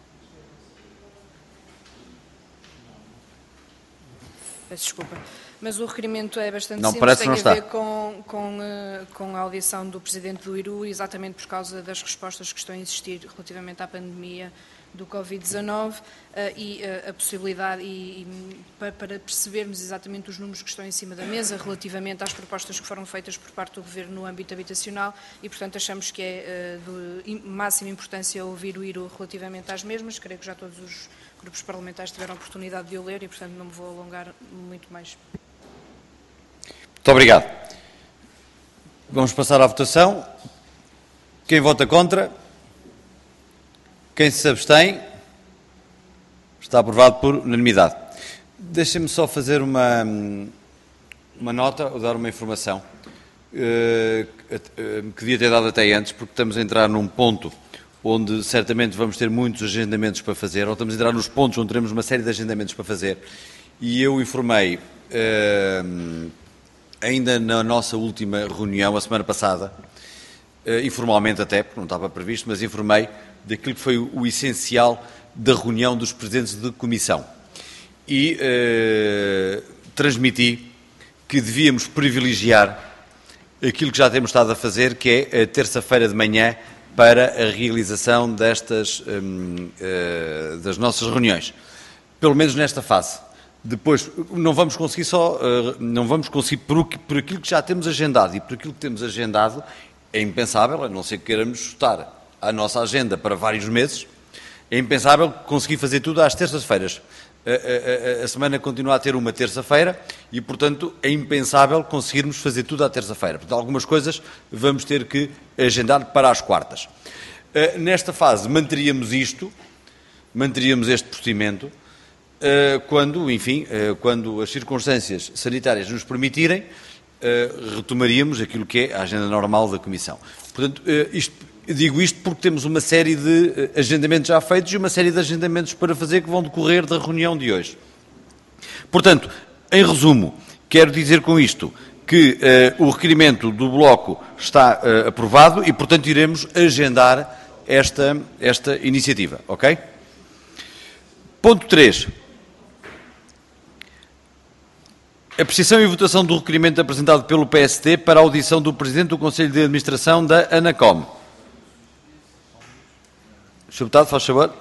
Peço desculpa. Mas o requerimento é bastante não, simples, tem não a está. ver com, com, com a audição do Presidente do I R U, exatamente por causa das respostas que estão a existir relativamente à pandemia do Covid dezanove uh, e uh, a possibilidade, e, e para, para percebermos exatamente os números que estão em cima da mesa relativamente às propostas que foram feitas por parte do Governo no âmbito habitacional e, portanto, achamos que é uh, de máxima importância ouvir o I R U relativamente às mesmas. Creio que já todos os grupos parlamentares tiveram a oportunidade de o ler e, portanto, não me vou alongar muito mais. Muito obrigado. Vamos passar à votação. Quem vota contra? Quem se abstém? Está aprovado por unanimidade. Deixem-me só fazer uma, uma nota ou dar uma informação uh, que devia ter dado até antes, porque estamos a entrar num ponto onde certamente vamos ter muitos agendamentos para fazer, ou estamos a entrar nos pontos onde teremos uma série de agendamentos para fazer, e eu informei, uh, ainda na nossa última reunião, a semana passada, uh, informalmente até, porque não estava previsto, mas informei daquilo que foi o, o essencial da reunião dos presidentes de comissão. E uh, transmiti que devíamos privilegiar aquilo que já temos estado a fazer, que é a terça-feira de manhã, para a realização destas, um, uh, das nossas reuniões. Pelo menos nesta fase. Depois, não vamos conseguir só, uh, não vamos conseguir, por, por aquilo que já temos agendado, e por aquilo que temos agendado, é impensável, a não ser que queiramos chutar a nossa agenda para vários meses, é impensável conseguir fazer tudo às terças-feiras. A, a, a semana continua a ter uma terça-feira e, portanto, é impensável conseguirmos fazer tudo à terça-feira. Portanto, algumas coisas vamos ter que agendar para as quartas. Uh, nesta fase, manteríamos isto, manteríamos este procedimento, uh, quando, enfim, uh, quando as circunstâncias sanitárias nos permitirem, uh, retomaríamos aquilo que é a agenda normal da Comissão. Portanto, uh, isto... Digo isto porque temos uma série de agendamentos já feitos e uma série de agendamentos para fazer que vão decorrer da reunião de hoje. Portanto, em resumo, quero dizer com isto que uh, o requerimento do Bloco está uh, aprovado e, portanto, iremos agendar esta, esta iniciativa, ok? Ponto três. Apreciação e votação do requerimento apresentado pelo P S D para a audição do Presidente do Conselho de Administração da ANACOM. senhor Deputado, faz favor.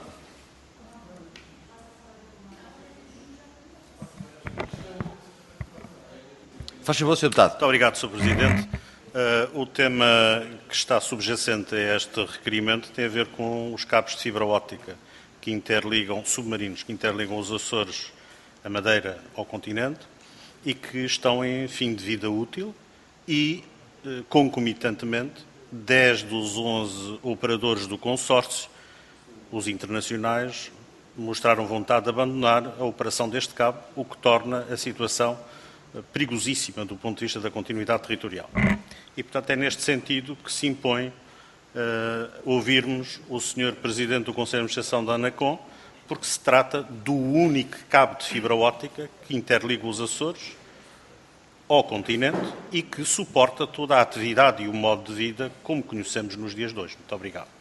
Faz favor, senhor Deputado. Muito obrigado, senhor Presidente. Uh, o tema que está subjacente a este requerimento tem a ver com os cabos de fibra óptica que interligam, submarinos, que interligam os Açores, a Madeira, ao continente e que estão em fim de vida útil e, uh, concomitantemente, dez dos onze operadores do consórcio, os internacionais, mostraram vontade de abandonar a operação deste cabo, o que torna a situação perigosíssima do ponto de vista da continuidade territorial. E, portanto, é neste sentido que se impõe uh, ouvirmos o senhor Presidente do Conselho de Administração da ANACOM, porque se trata do único cabo de fibra óptica que interliga os Açores ao continente e que suporta toda a atividade e o modo de vida como conhecemos nos dias de hoje. Muito obrigado.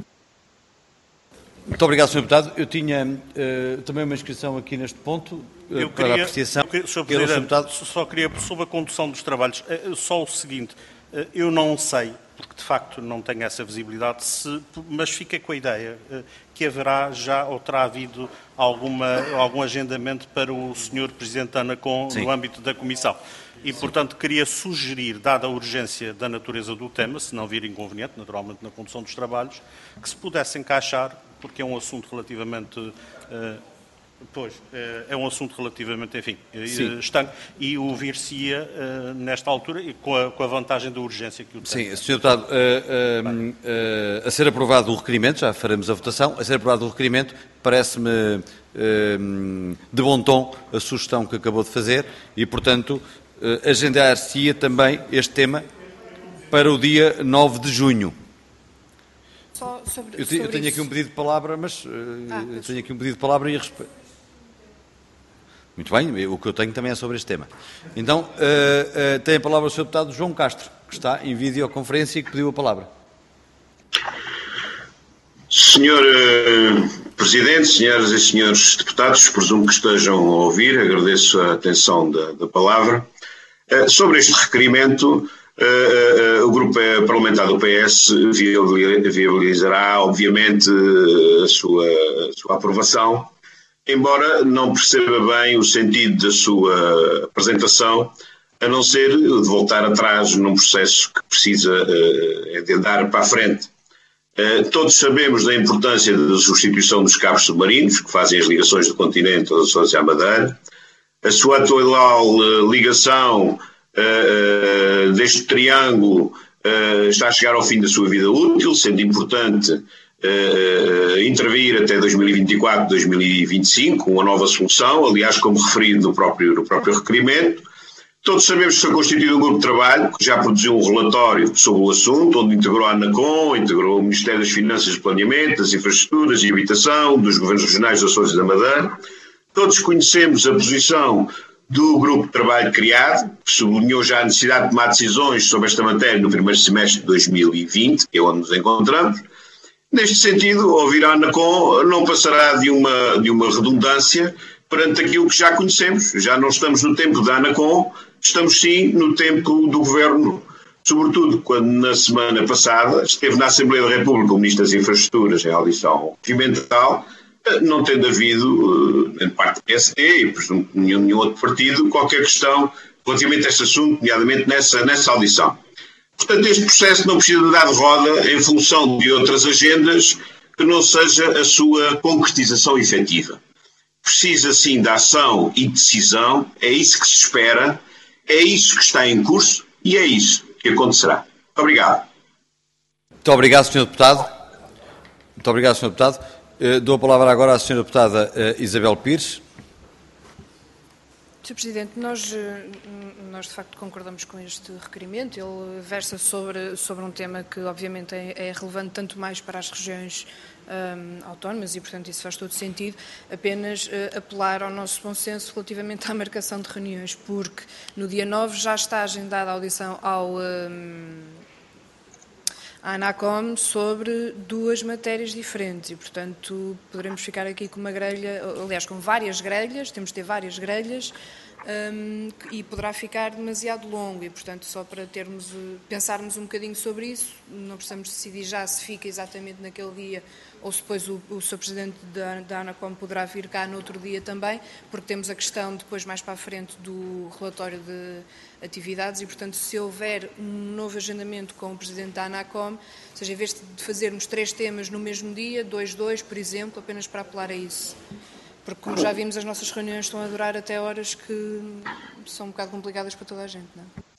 Muito obrigado, senhor Deputado. Eu tinha uh, também uma inscrição aqui neste ponto uh, eu para queria, a apreciação. Eu queria, senhor Presidente, só queria, sob a condução dos trabalhos, uh, só o seguinte, uh, eu não sei, porque de facto não tenho essa visibilidade, se, mas fiquei com a ideia uh, que haverá já ou terá havido alguma, algum agendamento para o senhor Presidente da ANACOM no âmbito da Comissão. E, portanto, queria sugerir, dada a urgência da natureza do tema, se não vir inconveniente, naturalmente, na condução dos trabalhos, que se pudesse encaixar, porque é um assunto relativamente, uh, pois, uh, é um assunto relativamente, enfim, uh, estanque, e ouvir-se-ia uh, nesta altura e com a, com a vantagem da urgência que o tem. Sim, senhor Deputado, uh, uh, uh, a ser aprovado o requerimento, já faremos a votação, a ser aprovado o requerimento, parece-me uh, de bom tom a sugestão que acabou de fazer e, portanto, uh, agendar-se-ia também este tema para o dia nove de junho. Só sobre, eu, te, sobre eu tenho isso. aqui um pedido de palavra, mas uh, ah, eu tenho aqui um pedido de palavra e a respeito. Muito bem, o que eu tenho também é sobre este tema. Então, uh, uh, tem a palavra o senhor Deputado João Castro, que está em videoconferência e que pediu a palavra. senhor uh, Presidente, senhoras e senhores deputados, presumo que estejam a ouvir, agradeço a atenção da, da palavra. Uh, sobre este requerimento, Uh, uh, o Grupo Parlamentar do P S viabilizará, obviamente, a sua, a sua aprovação, embora não perceba bem o sentido da sua apresentação, a não ser de voltar atrás num processo que precisa uh, de andar para a frente. Todos sabemos da importância da substituição dos cabos submarinos, que fazem as ligações do continente aos Açores e à Madeira. A sua atual ligação deste triângulo está a chegar ao fim da sua vida útil, sendo importante intervir até dois mil e vinte e quatro, dois mil e vinte e cinco, uma nova solução, aliás, como referido no próprio, no próprio requerimento. Todos sabemos que foi constituído um grupo de trabalho que já produziu um relatório sobre o assunto, onde integrou a ANACOM, integrou o Ministério das Finanças e Planeamento, das Infraestruturas e Habitação, dos Governos Regionais dos Açores e da Madeira. Todos conhecemos a posição do grupo de trabalho criado, que sublinhou já a necessidade de tomar decisões sobre esta matéria no primeiro semestre de dois mil e vinte, que é onde nos encontramos. Neste sentido, ouvir a ANACOM não passará de uma, de uma redundância perante aquilo que já conhecemos. Já não estamos no tempo da ANACOM, estamos sim no tempo do Governo, sobretudo quando na semana passada esteve na Assembleia da República o Ministro das Infraestruturas em audição regimental, não tendo havido, em parte do P S D e presumo que nenhum, nenhum outro partido, qualquer questão relativamente a este assunto, nomeadamente nessa, nessa audição. Portanto, este processo não precisa de dar roda em função de outras agendas que não seja a sua concretização efetiva. Precisa sim de ação e decisão, é isso que se espera, é isso que está em curso e é isso que acontecerá. Muito obrigado. Muito obrigado, senhor Deputado. Muito obrigado, senhor Deputado. Uh, dou a palavra agora à senhora Deputada uh, Isabel Pires. senhor Presidente, nós, nós de facto concordamos com este requerimento. Ele versa sobre, sobre um tema que obviamente é, é relevante tanto mais para as regiões um, autónomas e, portanto, isso faz todo sentido. Apenas uh, apelar ao nosso bom senso relativamente à marcação de reuniões, porque no dia nove já está agendada a audição ao... Um, a ANACOM sobre duas matérias diferentes e, portanto, poderemos ficar aqui com uma grelha, aliás, com várias grelhas, temos de ter várias grelhas um, e poderá ficar demasiado longo e, portanto, só para termos, pensarmos um bocadinho sobre isso, não precisamos decidir já se fica exatamente naquele dia ou se depois o, o senhor Presidente da, da ANACOM poderá vir cá no outro dia também, porque temos a questão depois mais para a frente do relatório de atividades e, portanto, se houver um novo agendamento com o Presidente da ANACOM, ou seja, em vez de fazermos três temas no mesmo dia, dois, dois, por exemplo, apenas para apelar a isso. Porque, como já vimos, as nossas reuniões estão a durar até horas que são um bocado complicadas para toda a gente, não é?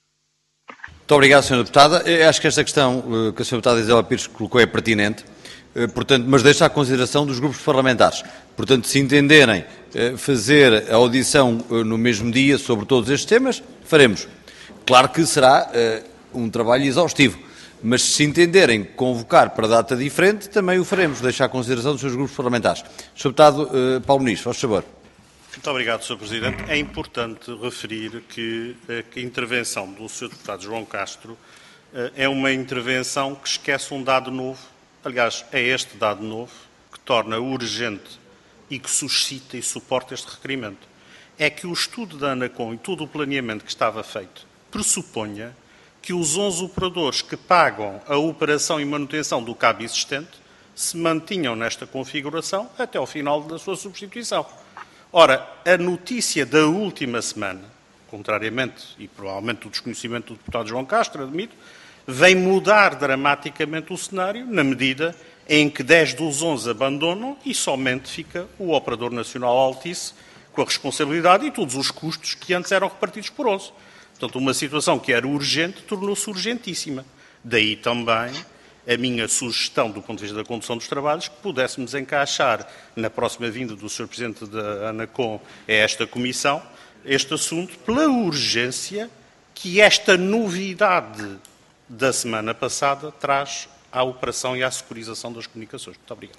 Muito obrigado, senhora Deputada. Eu acho que esta questão que a senhora Deputada Isabel Pires colocou é pertinente, portanto, mas deixa à consideração dos grupos parlamentares. Portanto, se entenderem fazer a audição no mesmo dia sobre todos estes temas, faremos. Claro que será uh, um trabalho exaustivo, mas se entenderem convocar para data diferente, também o faremos. Deixa à consideração dos seus grupos parlamentares. senhor Deputado uh, Paulo Muniz, faz favor. Muito obrigado, senhor Presidente. É importante referir que a intervenção do senhor Deputado João Castro uh, é uma intervenção que esquece um dado novo. Aliás, é este dado novo que torna urgente e que suscita e suporta este requerimento. É que o estudo da ANACOM e todo o planeamento que estava feito pressuponha que os onze operadores que pagam a operação e manutenção do cabo existente se mantinham nesta configuração até ao final da sua substituição. Ora, a notícia da última semana, contrariamente e provavelmente do desconhecimento do deputado João Castro, admito, vem mudar dramaticamente o cenário na medida em que dez dos onze abandonam e somente fica o Operador Nacional Altice com a responsabilidade e todos os custos que antes eram repartidos por onze. Portanto, uma situação que era urgente tornou-se urgentíssima. Daí também a minha sugestão, do ponto de vista da condução dos trabalhos, que pudéssemos encaixar na próxima vinda do senhor Presidente da ANACOM a esta Comissão este assunto pela urgência que esta novidade da semana passada traz à operação e à securização das comunicações. Muito obrigado.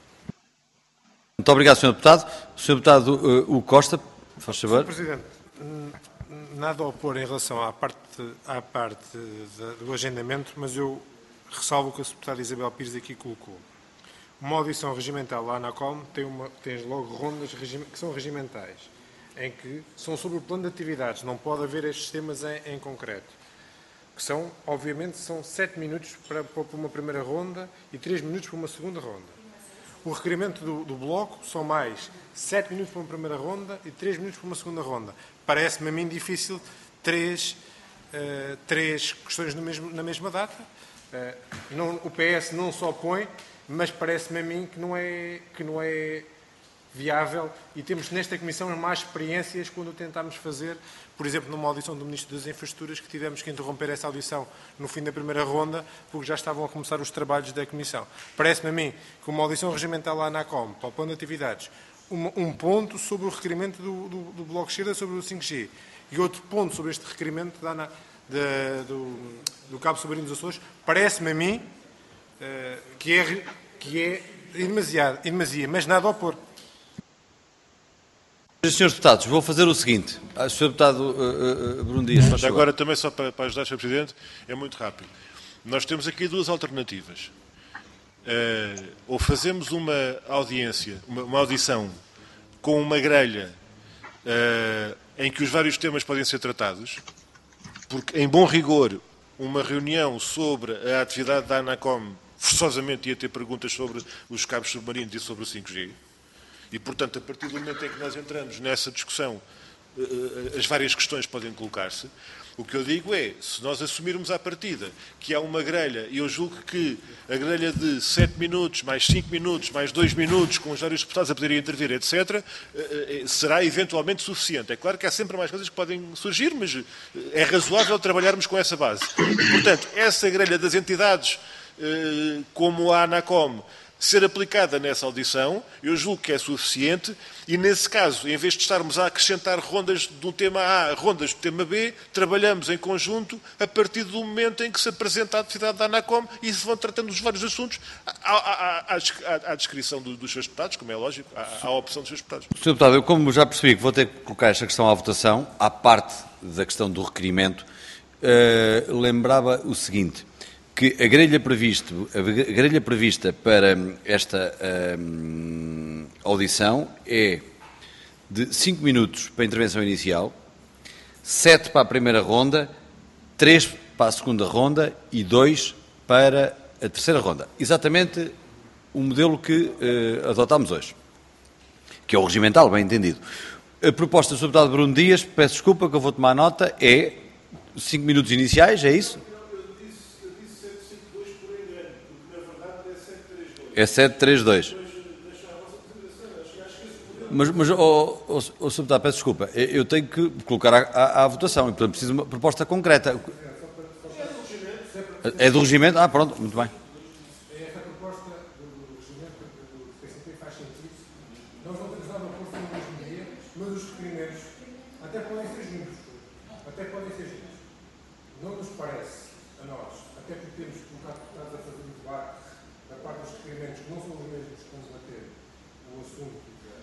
Muito obrigado, senhor Deputado. O senhor Deputado uh, Hugo Costa, faz favor. senhor Presidente, nada a opor em relação à parte, à parte do agendamento, mas eu ressalvo o que a senhora Deputada Isabel Pires aqui colocou. Uma audição regimental lá na ANACOM tem, uma, tem logo rondas que são regimentais, em que são sobre o plano de atividades, não pode haver estes temas em, em concreto. Que são, obviamente, são sete minutos para, para uma primeira ronda e três minutos para uma segunda ronda. O requerimento do, do Bloco são mais sete minutos para uma primeira ronda e três minutos para uma segunda ronda. Parece-me a mim difícil três, uh, três questões no mesmo, na mesma data. Não, o P S não se opõe, mas parece-me a mim que não é, que não é viável e temos nesta Comissão mais experiências quando tentámos fazer, por exemplo, numa audição do Ministro das Infraestruturas, que tivemos que interromper essa audição no fim da primeira ronda, porque já estavam a começar os trabalhos da Comissão. Parece-me a mim que uma audição regimental à ANACOM, para o plano de atividades, um, um ponto sobre o requerimento do, do, do Bloco de Esquerda sobre o cinco G e outro ponto sobre este requerimento da, de, do, do Cabo Submarino dos Açores, parece-me a mim uh, que é, que é demasiado, demasia, mas nada a opor. senhores Deputados, vou fazer o seguinte. senhor Deputado uh, uh, Bruno Dias, faz favor. Agora, também só para, para ajudar, senhor Presidente, é muito rápido. Nós temos aqui duas alternativas. Uh, ou fazemos uma audiência, uma, uma audição com uma grelha uh, em que os vários temas podem ser tratados, porque, em bom rigor, uma reunião sobre a atividade da ANACOM forçosamente ia ter perguntas sobre os cabos submarinos e sobre o cinco G. E, portanto, a partir do momento em que nós entramos nessa discussão, as várias questões podem colocar-se. O que eu digo é, se nós assumirmos à partida que há uma grelha, e eu julgo que a grelha de sete minutos, mais cinco minutos, mais dois minutos, com os vários deputados a poderem intervir, etcétera, será eventualmente suficiente. É claro que há sempre mais coisas que podem surgir, mas é razoável trabalharmos com essa base. Portanto, essa grelha das entidades, como a ANACOM, ser aplicada nessa audição, eu julgo que é suficiente e, nesse caso, em vez de estarmos a acrescentar rondas do tema A a rondas do tema B, trabalhamos em conjunto a partir do momento em que se apresenta a atividade da ANACOM e se vão tratando os vários assuntos à, à, à, à descrição do, dos seus deputados, como é lógico, à, à opção dos seus deputados. senhor Deputado, eu como já percebi que vou ter que colocar esta questão à votação, à parte da questão do requerimento, uh, lembrava o seguinte, que a grelha, previsto, a grelha prevista para esta um, audição é de cinco minutos para a intervenção inicial, sete para a primeira ronda, três para a segunda ronda e dois para a terceira ronda. Exatamente o modelo que uh, adotámos hoje, que é o regimental, bem entendido. A proposta do senhor Deputado Bruno Dias, peço desculpa que eu vou tomar nota, é cinco minutos iniciais, é isso? É sete três dois. Mas, mas oh, oh, oh, senhor Deputado, peço desculpa, eu tenho que colocar à, à, à votação e, portanto, preciso de uma proposta concreta. É do regimento? Ah, pronto, muito bem. Esta proposta do regimento do P C P faz sentido. Nós não temos nada a pôr no mesmo dia, mas os requerimentos até podem ser juntos. Até podem ser juntos. Não nos parece, a nós, até porque temos colocado deputados a fazer um debate da parte dos requerimentos que não são os mesmos que vão debater o assunto.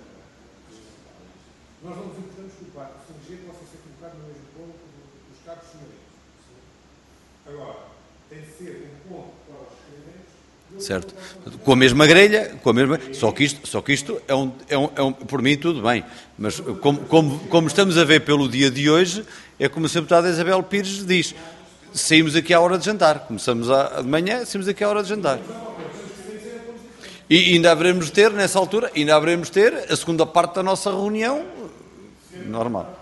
Nós não nos importamos que o debate do cinco G possa ser colocado no mesmo ponto dos cabos submarinos. Agora, tem de ser um ponto para os requerimentos. Certo. Com a mesma grelha, com a mesma... Só que isto, só que isto é, um, é, um, é um... Por mim, tudo bem. Mas como, como, como estamos a ver pelo dia de hoje, é como a senhora Deputada Isabel Pires diz. Saímos aqui à hora de jantar. Começamos a, de manhã, saímos aqui à hora de jantar. E ainda haveremos de ter, nessa altura, ainda haveremos de ter a segunda parte da nossa reunião normal.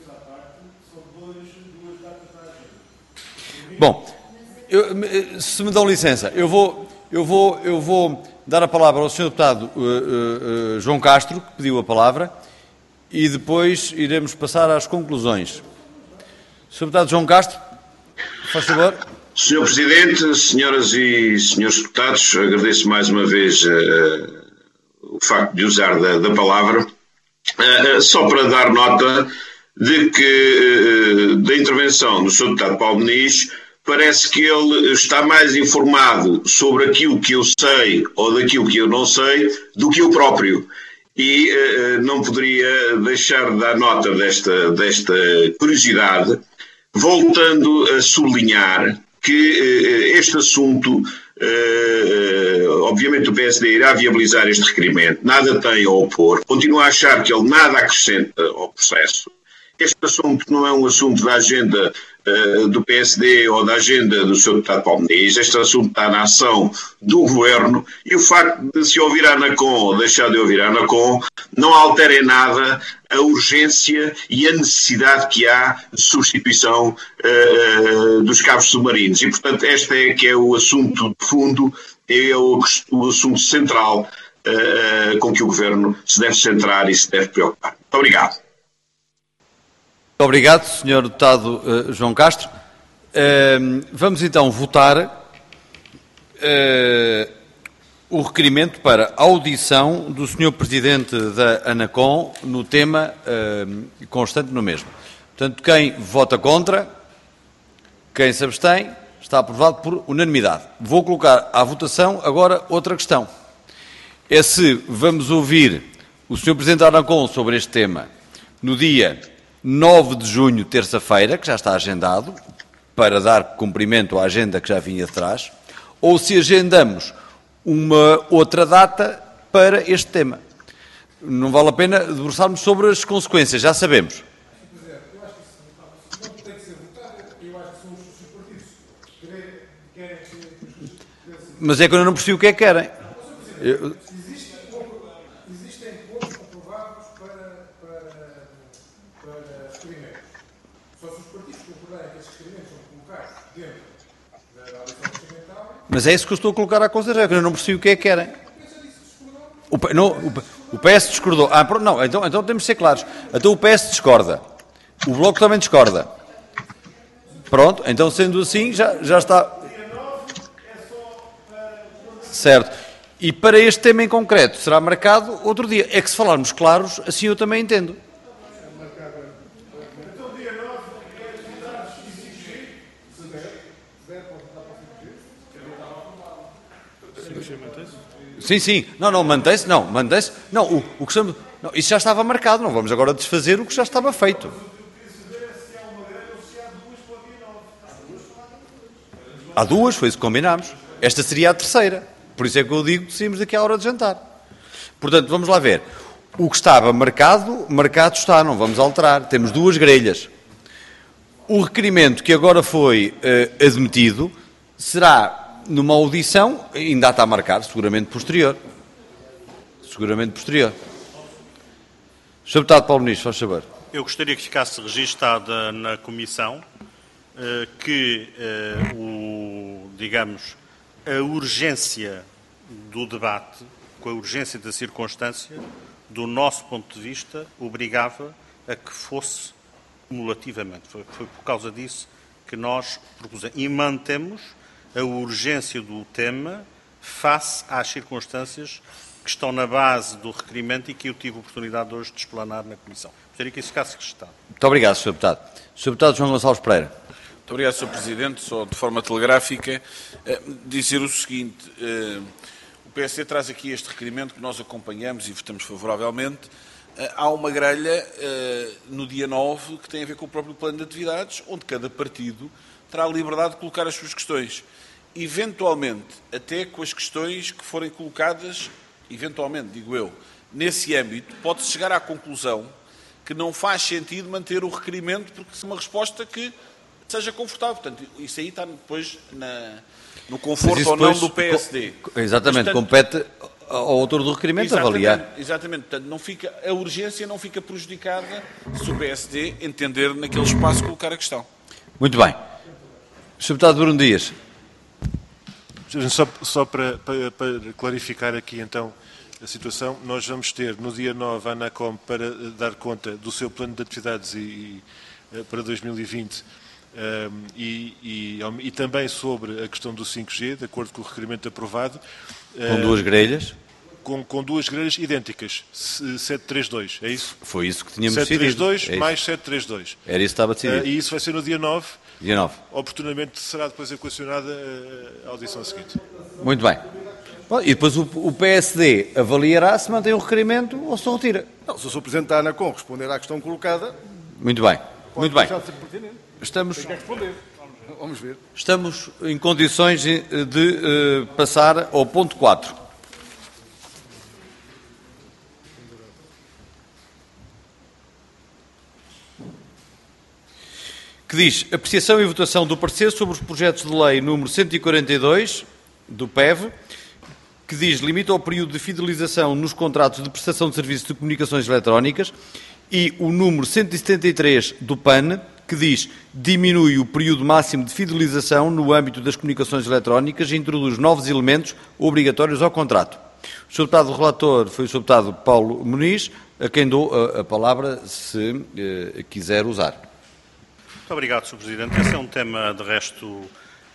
Bom, eu, se me dão licença, eu vou, eu, vou, eu vou dar a palavra ao senhor Deputado uh, uh, uh, João Castro, que pediu a palavra, e depois iremos passar às conclusões. senhor Deputado João Castro, faz favor. senhor Presidente, senhoras e senhores deputados, agradeço mais uma vez uh, o facto de usar da, da palavra, uh, só para dar nota de que, uh, da intervenção do senhor Deputado Paulo Muniz, parece que ele está mais informado sobre aquilo que eu sei ou daquilo que eu não sei do que eu próprio. E uh, não poderia deixar de dar nota desta, desta curiosidade, voltando a sublinhar que uh, este assunto, uh, obviamente o P S D irá viabilizar este requerimento, nada tem a opor, continua a achar que ele nada acrescenta ao processo Este assunto não é um assunto da agenda uh, do P S D ou da agenda do senhor deputado Paulo Muniz. Este assunto está na ação do Governo e o facto de se ouvir a ANACOM ou deixar de ouvir a ANACOM não altera em nada a urgência e a necessidade que há de substituição uh, dos cabos submarinos. E, portanto, este é que é o assunto de fundo, é o, o assunto central uh, com que o Governo se deve centrar e se deve preocupar. Muito obrigado. Muito obrigado, senhor Deputado uh, João Castro. Uh, vamos então votar uh, o requerimento para audição do senhor Presidente da ANACOM no tema uh, constante no mesmo. Portanto, quem vota contra, quem se abstém, está aprovado por unanimidade. Vou colocar à votação agora outra questão. É se vamos ouvir o senhor Presidente da ANACOM sobre este tema no dia nove de junho, terça-feira, que já está agendado, para dar cumprimento à agenda que já vinha de trás, ou se agendamos uma outra data para este tema. Não vale a pena debruçarmos sobre as consequências, já sabemos. Mas é que eu não percebi o que é que querem. Eu... Mas é isso que eu estou a colocar à consideração, que eu não percebi o que é que querem. O, não, o, o P S discordou. Ah, não, então, então temos de ser claros. Então o P S discorda. O Bloco também discorda. Pronto, então sendo assim, já, já está. Certo. E para este tema em concreto, será marcado outro dia. É que se falarmos claros, assim eu também entendo. Sim, sim. Não, não, mantém-se. Não, mantém-se. Não, o, o que estamos... Não, isso já estava marcado. Não vamos agora desfazer o que já estava feito. Há duas, foi isso que combinámos. Esta seria a terceira. Por isso é que eu digo que saímos daqui à hora de jantar. Portanto, vamos lá ver. O que estava marcado, marcado está. Não vamos alterar. Temos duas grelhas. O requerimento que agora foi uh, admitido será... numa audição, ainda está a marcar, seguramente posterior. Seguramente posterior. senhor Deputado Paulo Muniz, faz favor. Eu gostaria que ficasse registada na Comissão eh, que, eh, o, digamos, a urgência do debate, com a urgência da circunstância, do nosso ponto de vista, obrigava a que fosse cumulativamente. Foi, foi por causa disso que nós propusemos. E mantemos a urgência do tema face às circunstâncias que estão na base do requerimento e que eu tive a oportunidade hoje de explanar na Comissão. Gostaria que isso ficasse registado. Muito obrigado, senhor Deputado. senhor Deputado João Gonçalves Pereira. Muito obrigado, senhor Presidente. Só de forma telegráfica, eh, dizer o seguinte. Eh, o P S D traz aqui este requerimento que nós acompanhamos e votamos favoravelmente. Eh, há uma grelha eh, no dia nove que tem a ver com o próprio plano de atividades, onde cada partido terá a liberdade de colocar as suas questões. Eventualmente, até com as questões que forem colocadas, eventualmente, digo eu, nesse âmbito, pode-se chegar à conclusão que não faz sentido manter o requerimento porque é uma resposta que seja confortável. Portanto, isso aí está depois na, no conforto ou não do P S D. Exatamente, portanto, compete ao autor do requerimento exatamente, avaliar. Exatamente, portanto, não fica, a urgência não fica prejudicada se o P S D entender naquele espaço colocar a questão. Muito bem. senhor Deputado Bruno Dias. Só, só para, para, para clarificar aqui então a situação, nós vamos ter no dia nove a ANACOM para dar conta do seu plano de atividades e, e, para dois mil e vinte um, e, e, e também sobre a questão do cinco G, de acordo com o requerimento aprovado. Com duas grelhas? Com, com duas grelhas idênticas, setecentos e trinta e dois, é isso? Foi isso que tínhamos decidido. setecentos e trinta e dois mais setecentos e trinta e dois. Era isso que estava decidido. Uh, e isso vai ser no dia nove. Dia nove. Oportunamente será depois equacionada a audição seguinte. Muito bem. Bom, e depois o, o P S D avaliará se mantém o requerimento ou se retira. Não, se o senhor Presidente da ANACOM responder à questão colocada... Muito bem. Muito bem. Estamos... Tem que responder. Vamos ver. Estamos em condições de, de uh, passar ao ponto quatro. que diz apreciação e votação do parecer sobre os projetos de lei número cento e quarenta e dois, do P E V, que diz limita o período de fidelização nos contratos de prestação de serviços de comunicações eletrónicas, e o número cento e setenta e três do P A N, que diz diminui o período máximo de fidelização no âmbito das comunicações eletrónicas e introduz novos elementos obrigatórios ao contrato. O senhor Deputado relator foi o senhor Deputado Paulo Muniz, a quem dou a, a palavra se eh, quiser usar. Muito obrigado, senhor Presidente. Esse é um tema, de resto, uh,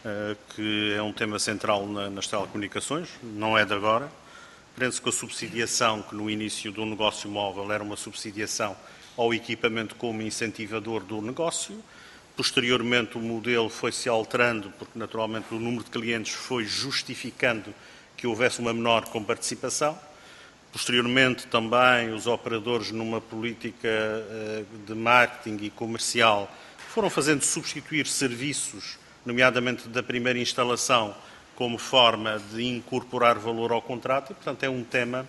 que é um tema central na, nas telecomunicações, não é de agora. Prende-se com a subsidiação, que no início do negócio móvel era uma subsidiação ao equipamento como incentivador do negócio. Posteriormente, o modelo foi-se alterando, porque naturalmente o número de clientes foi justificando que houvesse uma menor comparticipação. Posteriormente, também, os operadores, numa política uh, de marketing e comercial, foram fazendo substituir serviços, nomeadamente da primeira instalação, como forma de incorporar valor ao contrato, e, portanto, é um tema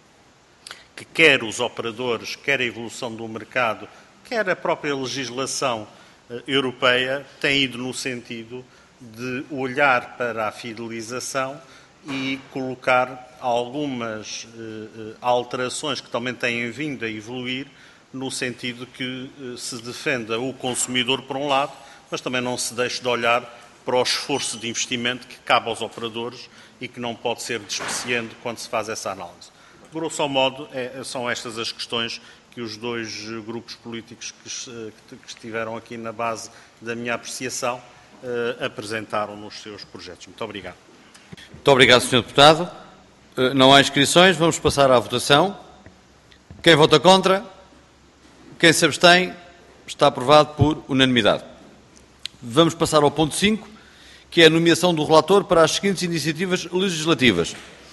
que quer os operadores, quer a evolução do mercado, quer a própria legislação uh, europeia, tem ido no sentido de olhar para a fidelização e colocar algumas uh, alterações que também têm vindo a evoluir, no sentido que uh, se defenda o consumidor por um lado, mas também não se deixe de olhar para o esforço de investimento que cabe aos operadores e que não pode ser despreciando quando se faz essa análise. Grosso modo, é, são estas as questões que os dois grupos políticos que, que estiveram aqui na base da minha apreciação uh, apresentaram nos seus projetos. Muito obrigado. Muito obrigado, senhor Deputado. Uh, não há inscrições, vamos passar à votação. Quem vota contra? Quem se abstém? Está aprovado por unanimidade. Vamos passar ao ponto cinco, que é a nomeação do relator para as seguintes iniciativas legislativas.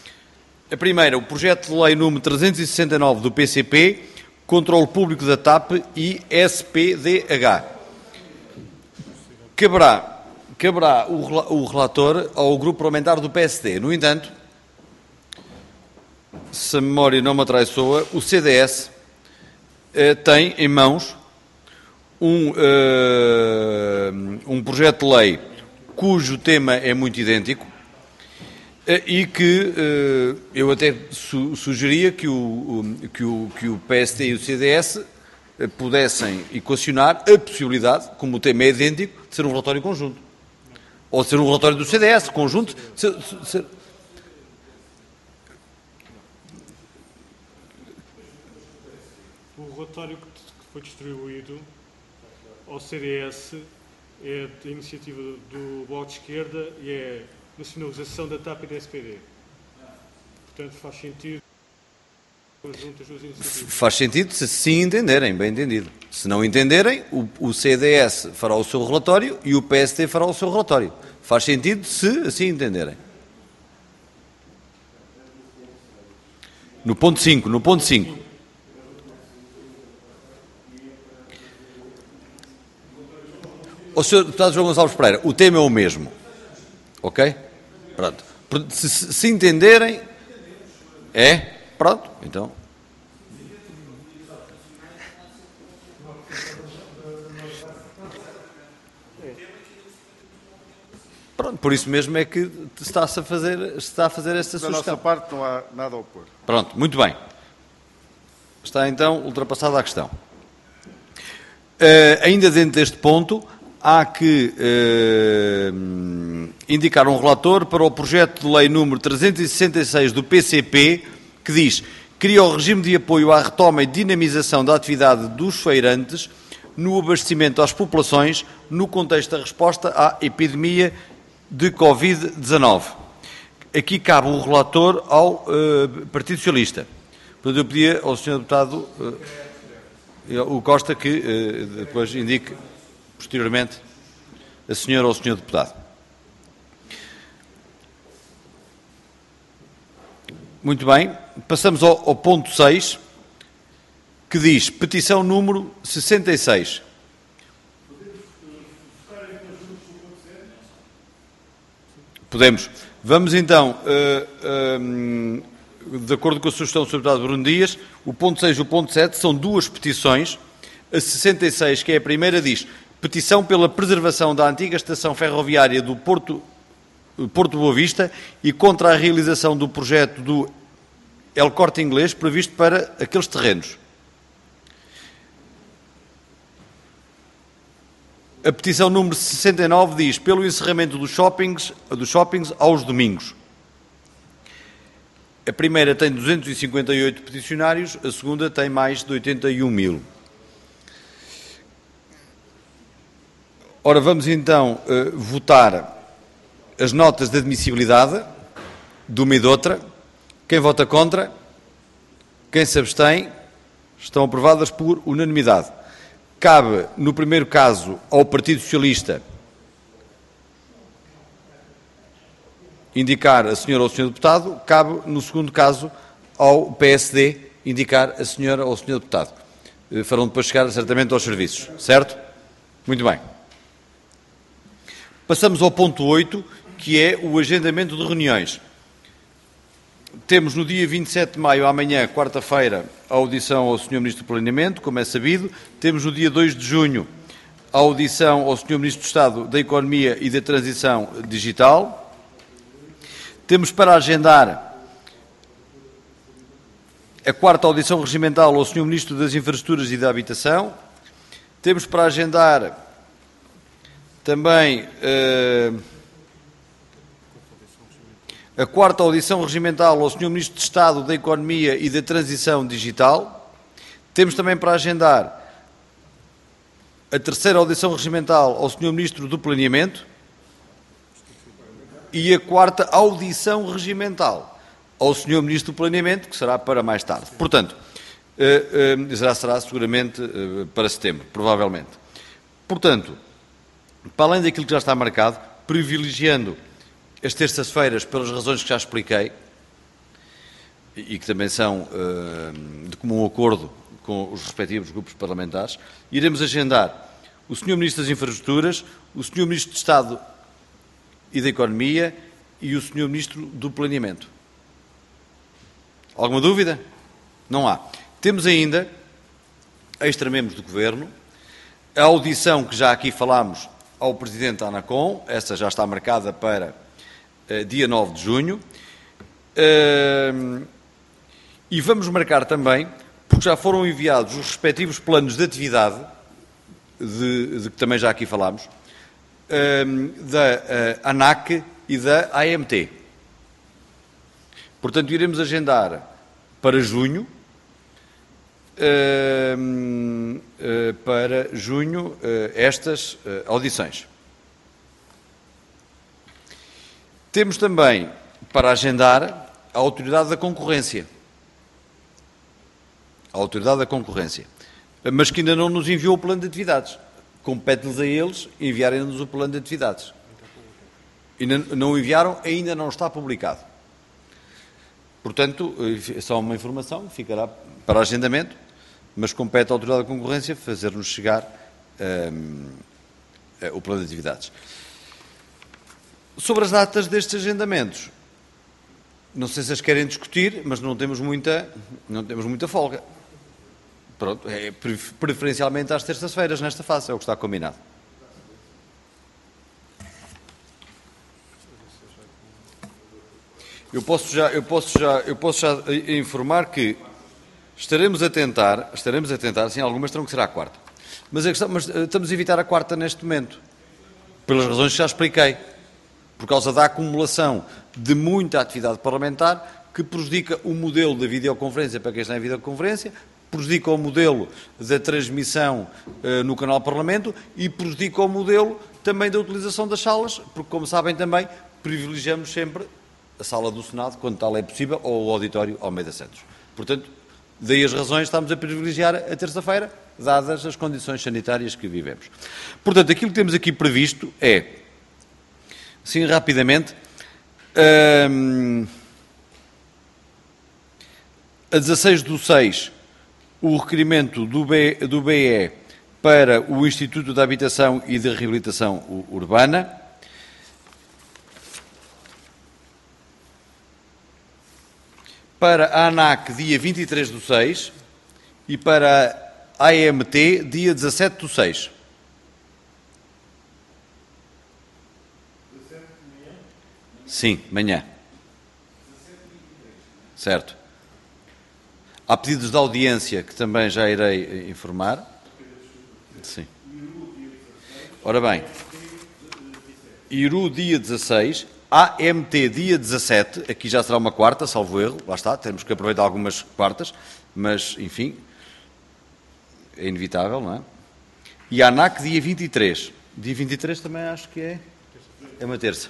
A primeira, o projeto de lei número trezentos e sessenta e nove do P C P, Controle Público da T A P e S P D H. Caberá, caberá o, o relator ao grupo parlamentar do P S D. No entanto, se a memória não me atraiçoa, o C D S eh, tem em mãos um, uh, um projeto de lei cujo tema é muito idêntico, e que uh, eu até su sugeria que o, que, o, que o P S D e o C D S pudessem equacionar a possibilidade, como o tema é idêntico, de ser um relatório conjunto. Ou de ser um relatório do C D S, conjunto. Ser, ser... O relatório que foi distribuído ao C D S é da iniciativa do Bloco de Esquerda e é nacionalização da T A P e da S P D. Portanto, faz sentido junto as duas iniciativas. Faz sentido se sim entenderem, bem entendido. Se não entenderem, o, o C D S fará o seu relatório e o P S D fará o seu relatório. Faz sentido se assim entenderem. No ponto cinco, no ponto cinco. O senhor Deputado João Gonçalves Pereira, o tema é o mesmo. Ok? Pronto. Se, se, se entenderem, é? Pronto, então. Pronto, por isso mesmo é que está-se a fazer, está a fazer esta Da sugestão. nossa parte não há nada a opor. Pronto, muito bem. Está então ultrapassada a questão. Uh, ainda dentro deste ponto, há que uh, indicar um relator para o projeto de lei número trezentos e sessenta e seis do P C P, que diz: cria o regime de apoio à retoma e dinamização da atividade dos feirantes no abastecimento às populações no contexto da resposta à epidemia de Covid dezanove. Aqui cabe o relator ao uh, Partido Socialista. Portanto, eu pedia ao senhor Deputado uh, o Costa que uh, depois indique posteriormente a senhora ou o senhor Deputado. Muito bem, passamos ao, ao ponto seis, que diz petição número sessenta e seis. Podemos. Vamos então, uh, um, de acordo com a sugestão do senhor Deputado Bruno Dias, o ponto seis e o ponto sete são duas petições. A sessenta e seis, que é a primeira, diz: petição pela preservação da antiga estação ferroviária do Porto, Porto Boa Vista e contra a realização do projeto do El Corte Inglês previsto para aqueles terrenos. A petição número sessenta e nove diz pelo encerramento dos shoppings, dos shoppings aos domingos. A primeira tem duzentos e cinquenta e oito peticionários, a segunda tem mais de oitenta e um mil. Ora, vamos então uh, votar as notas de admissibilidade de uma e de outra. Quem vota contra? Quem se abstém? Estão aprovadas por unanimidade. Cabe, no primeiro caso, ao Partido Socialista indicar a senhora ou o senhor deputado, cabe, no segundo caso, ao P S D indicar a senhora ou o senhor deputado. Farão depois chegar certamente aos serviços, certo? Muito bem. Passamos ao ponto oito, que é o agendamento de reuniões. Temos no dia vinte e sete de maio, amanhã, quarta-feira, a audição ao senhor Ministro do Planeamento, como é sabido. Temos no dia dois de junho a audição ao senhor Ministro do Estado da Economia e da Transição Digital. Temos para agendar a quarta audição regimental ao senhor Ministro das Infraestruturas e da Habitação. Temos para agendar também uh, a quarta audição regimental ao senhor Ministro de Estado da Economia e da Transição Digital. Temos também para agendar a terceira audição regimental ao senhor Ministro do Planeamento e a quarta audição regimental ao senhor Ministro do Planeamento, que será para mais tarde. Portanto, uh, uh, já será seguramente uh, para setembro, provavelmente. Portanto, para além daquilo que já está marcado, privilegiando as terças-feiras, pelas razões que já expliquei, e que também são uh, de comum acordo com os respectivos grupos parlamentares, iremos agendar o senhor Ministro das Infraestruturas, o senhor Ministro de Estado e da Economia e o senhor Ministro do Planeamento. Alguma dúvida? Não há. Temos ainda, extra-membros do Governo, a audição que já aqui falámos ao Presidente da ANACOM, essa já está marcada para uh, dia nove de junho, uh, e vamos marcar também, porque já foram enviados os respectivos planos de atividade, de, de que também já aqui falámos, uh, da uh, ANAC e da A M T. Portanto, iremos agendar para junho, Uh, uh, para junho uh, estas uh, audições. Temos também para agendar a Autoridade da Concorrência. A Autoridade da Concorrência. Mas que ainda não nos enviou o plano de atividades. Compete-lhes a eles enviarem-nos o plano de atividades. Ainda não o enviaram, ainda não está publicado. Portanto, é só uma informação, ficará para agendamento, mas compete à Autoridade da Concorrência fazer-nos chegar um, o plano de atividades. Sobre as datas destes agendamentos, não sei se as querem discutir, mas não temos muita, não temos muita folga. Pronto, é preferencialmente às terças-feiras nesta fase, é o que está combinado. Eu posso já, eu posso já, eu posso já informar que estaremos a tentar, estaremos a tentar, sim, algumas terão que ser à quarta. Mas, a questão, mas estamos a evitar a quarta neste momento, pelas razões que já expliquei, por causa da acumulação de muita atividade parlamentar que prejudica o modelo da videoconferência para quem está em videoconferência, prejudica o modelo da transmissão uh, no canal Parlamento e prejudica o modelo também da utilização das salas, porque, como sabem também, privilegiamos sempre a sala do Senado, quando tal é possível, ou o auditório Almeida Santos. Portanto, daí as razões estamos a privilegiar a terça-feira, dadas as condições sanitárias que vivemos. Portanto, aquilo que temos aqui previsto é, assim rapidamente, hum, a dezasseis do seis, o requerimento do, B, do B E para o Instituto da Habitação e da Reabilitação Urbana. Para a ANAC, dia vinte e três do seis, e para a A M T, dia dezassete do seis. Sim, manhã. Certo. Há pedidos de audiência que também já irei informar. Sim. Ora bem, Iru dia dezasseis, A M T dia dezassete, aqui já será uma quarta, salvo erro, lá está, temos que aproveitar algumas quartas, mas, enfim, é inevitável, não é? E a ANAC dia vinte e três. Dia vinte e três também acho que é, é uma terça.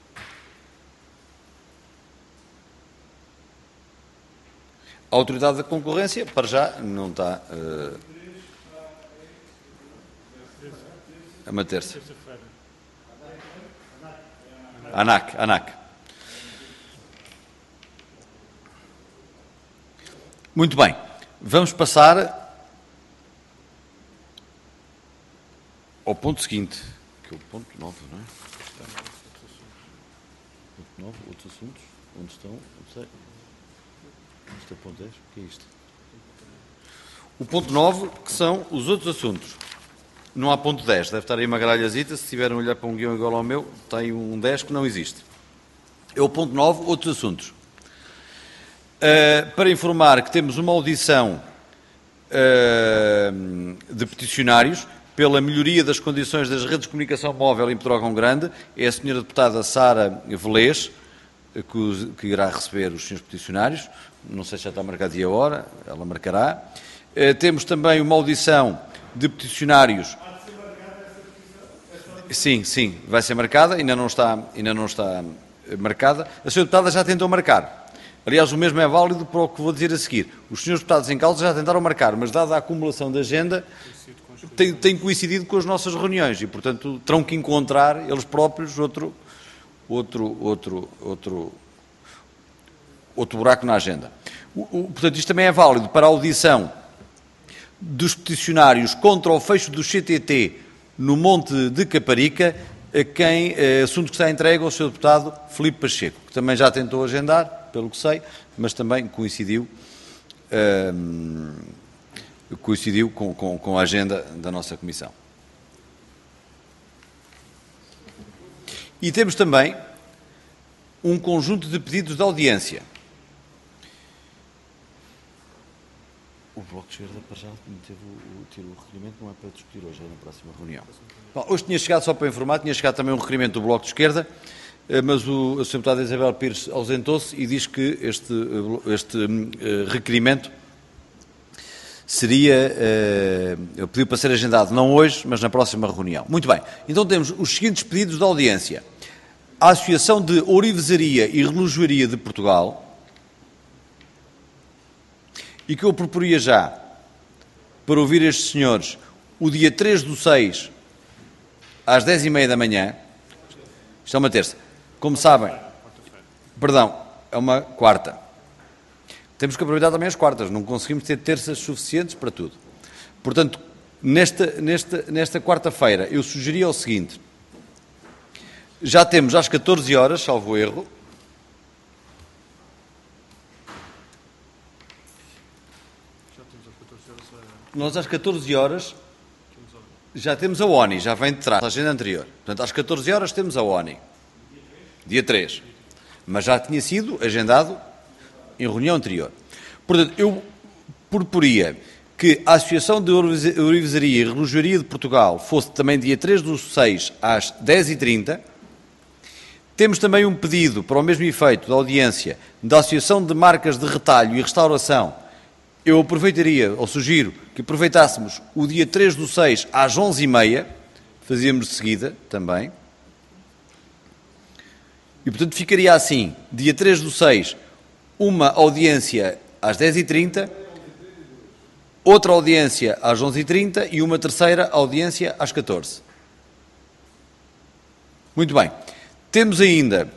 A Autoridade da Concorrência, para já, não está... Uh, é uma terça. ANAC, ANAC. Muito bem. Vamos passar ao ponto seguinte, que é o ponto nove, não é? Ponto nove, outros assuntos. Onde estão? Não sei. Este é o ponto dez. O que é isto? O ponto nove, que são os outros assuntos. Não há ponto dez, deve estar aí uma gralhazita, se tiverem a olhar para um guião igual ao meu, tem um dez que não existe. É o ponto nove, outros assuntos. Uh, para informar que temos uma audição uh, de peticionários pela melhoria das condições das redes de comunicação móvel em Pedrógão Grande, é a senhora deputada Sara Velez que, que irá receber os senhores peticionários, não sei se já está marcado dia e a hora, ela marcará. Uh, temos também uma audição de peticionários. Sim, sim, vai ser marcada, ainda não está, ainda não está marcada. A senhora deputada já tentou marcar. Aliás, o mesmo é válido para o que vou dizer a seguir. Os senhores deputados em causa já tentaram marcar, mas dada a acumulação da agenda, tem, tem coincidido com as nossas reuniões e, portanto, terão que encontrar eles próprios outro, outro, outro, outro, outro buraco na agenda. O, o, portanto, isto também é válido para a audição dos peticionários contra o fecho do C T T no Monte de Caparica, a quem, assunto que está entregue ao senhor deputado Filipe Pacheco, que também já tentou agendar, pelo que sei, mas também coincidiu, hum, coincidiu com, com, com a agenda da nossa comissão. E temos também um conjunto de pedidos de audiência. O Bloco de Esquerda, para já, teve o, teve o requerimento, não é para discutir hoje, é na próxima reunião. Bom, hoje tinha chegado, só para informar, tinha chegado também um requerimento do Bloco de Esquerda, mas o, a senhora deputada Isabel Pires ausentou-se e diz que este, este uh, requerimento seria, uh, pediu para ser agendado não hoje, mas na próxima reunião. Muito bem, então temos os seguintes pedidos de audiência. A Associação de Ourivesaria e Relojoaria de Portugal, e que eu proporia já, para ouvir estes senhores, o dia três do seis, às dez e meia da manhã, isto é uma terça, como sabem, perdão, é uma quarta. Temos que aproveitar também as quartas, não conseguimos ter terças suficientes para tudo. Portanto, nesta, nesta, nesta quarta-feira, eu sugeria o seguinte, já temos às catorze horas, salvo erro, nós às catorze horas já temos a ONI, já vem de trás, a agenda anterior. Portanto, às catorze horas temos a ONI, dia três. Mas já tinha sido agendado em reunião anterior. Portanto, eu proporia que a Associação de Ourivesaria e Relojoaria de Portugal fosse também dia três do seis às dez e trinta. Temos também um pedido para o mesmo efeito da audiência da Associação de Marcas de Retalho e Restauração. Eu aproveitaria, ou sugiro, que aproveitássemos o dia três do seis às onze e meia, fazíamos de seguida também, e portanto ficaria assim, dia três do seis, uma audiência às dez e trinta, outra audiência às onze e trinta e uma terceira audiência às catorze. Muito bem. Temos ainda...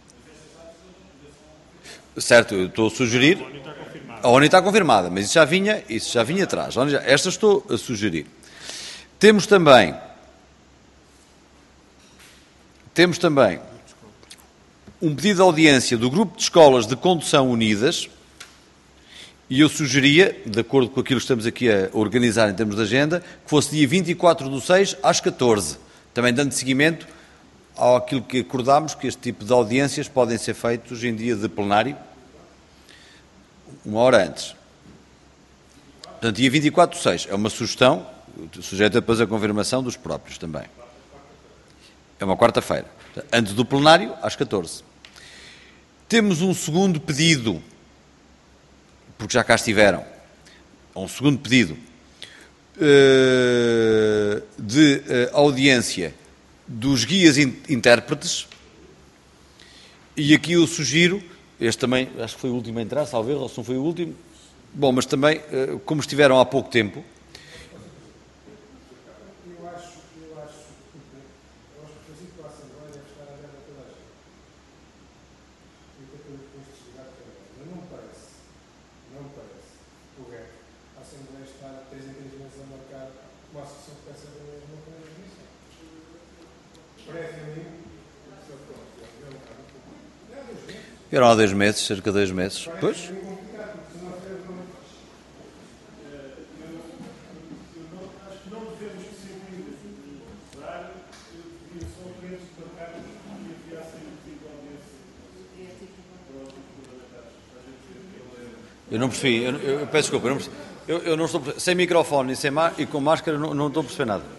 Certo, eu estou a sugerir... A ONI está confirmada, mas isso já vinha, isso já vinha atrás. Esta estou a sugerir. Temos também, temos também um pedido de audiência do Grupo de Escolas de Condução Unidas, e eu sugeria, de acordo com aquilo que estamos aqui a organizar em termos de agenda, que fosse dia vinte e quatro do seis às catorze, também dando seguimento àquilo que acordámos, que este tipo de audiências podem ser feitos em dia de plenário, uma hora antes. Portanto, dia vinte e quatro do seis é uma sugestão, sujeita depois à confirmação dos próprios também. É uma quarta-feira, antes do plenário, às catorze. Temos um segundo pedido, porque já cá estiveram, um segundo pedido uh, de uh, audiência dos guias intérpretes, e aqui eu sugiro, este também, acho que foi o último a entrar, salvo erro, ou se não foi o último, bom, mas também, uh, como estiveram há pouco tempo, eram há dois meses, cerca de dois meses. Pois? Eu não percebi, eu, eu, eu peço desculpa, eu não, percebi, eu, eu não estou sem microfone e, sem e com máscara, não, não estou a perceber nada.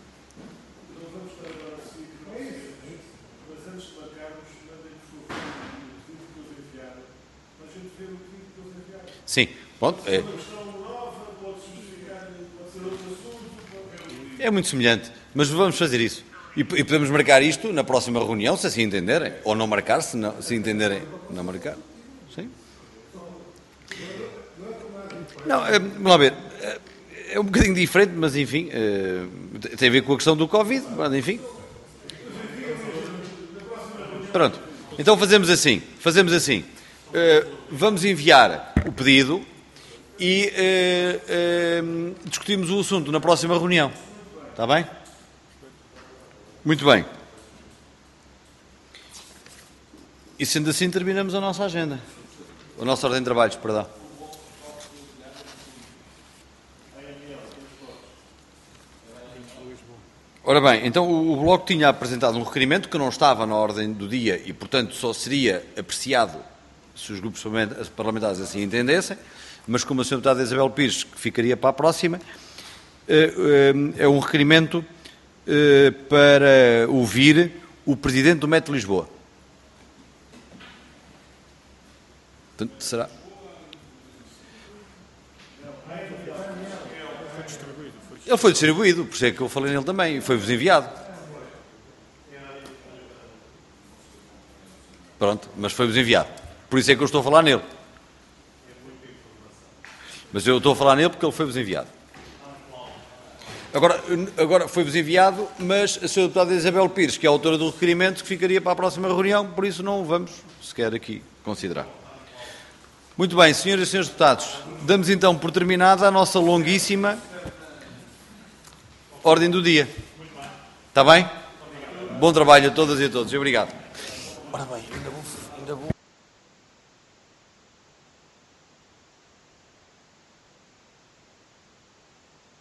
Sim, pronto. É, é muito semelhante, mas vamos fazer isso. E, e podemos marcar isto na próxima reunião, se assim entenderem. Ou não marcar, se, não, se entenderem não marcar. Sim. Não, é, vamos lá ver. É, é um bocadinho diferente, mas enfim, é, tem a ver com a questão do Covid, mas enfim. Pronto. Então fazemos assim, fazemos assim. Uh, vamos enviar o pedido e uh, uh, discutimos o assunto na próxima reunião. Está bem? Muito bem. E sendo assim, terminamos a nossa agenda. A nossa ordem de trabalhos, perdão. Ora bem, então o Bloco tinha apresentado um requerimento que não estava na ordem do dia e, portanto, só seria apreciado se os grupos parlamentares assim entendessem, mas como a senhora deputada Isabel Pires, que ficaria para a próxima, é um requerimento para ouvir o Presidente do Metro de Lisboa. Portanto, será... Ele foi distribuído, por isso é que eu falei nele também, foi-vos enviado. Pronto, mas foi-vos enviado. Por isso é que eu estou a falar nele. Mas eu estou a falar nele porque ele foi-vos enviado. Agora, agora foi-vos enviado, mas a senhora deputada Isabel Pires, que é a autora do requerimento, que ficaria para a próxima reunião, por isso não o vamos sequer aqui considerar. Muito bem, senhoras e senhores deputados, damos então por terminada a nossa longuíssima ordem do dia. Está bem? Bom trabalho a todas e a todos. Obrigado. Ora bem.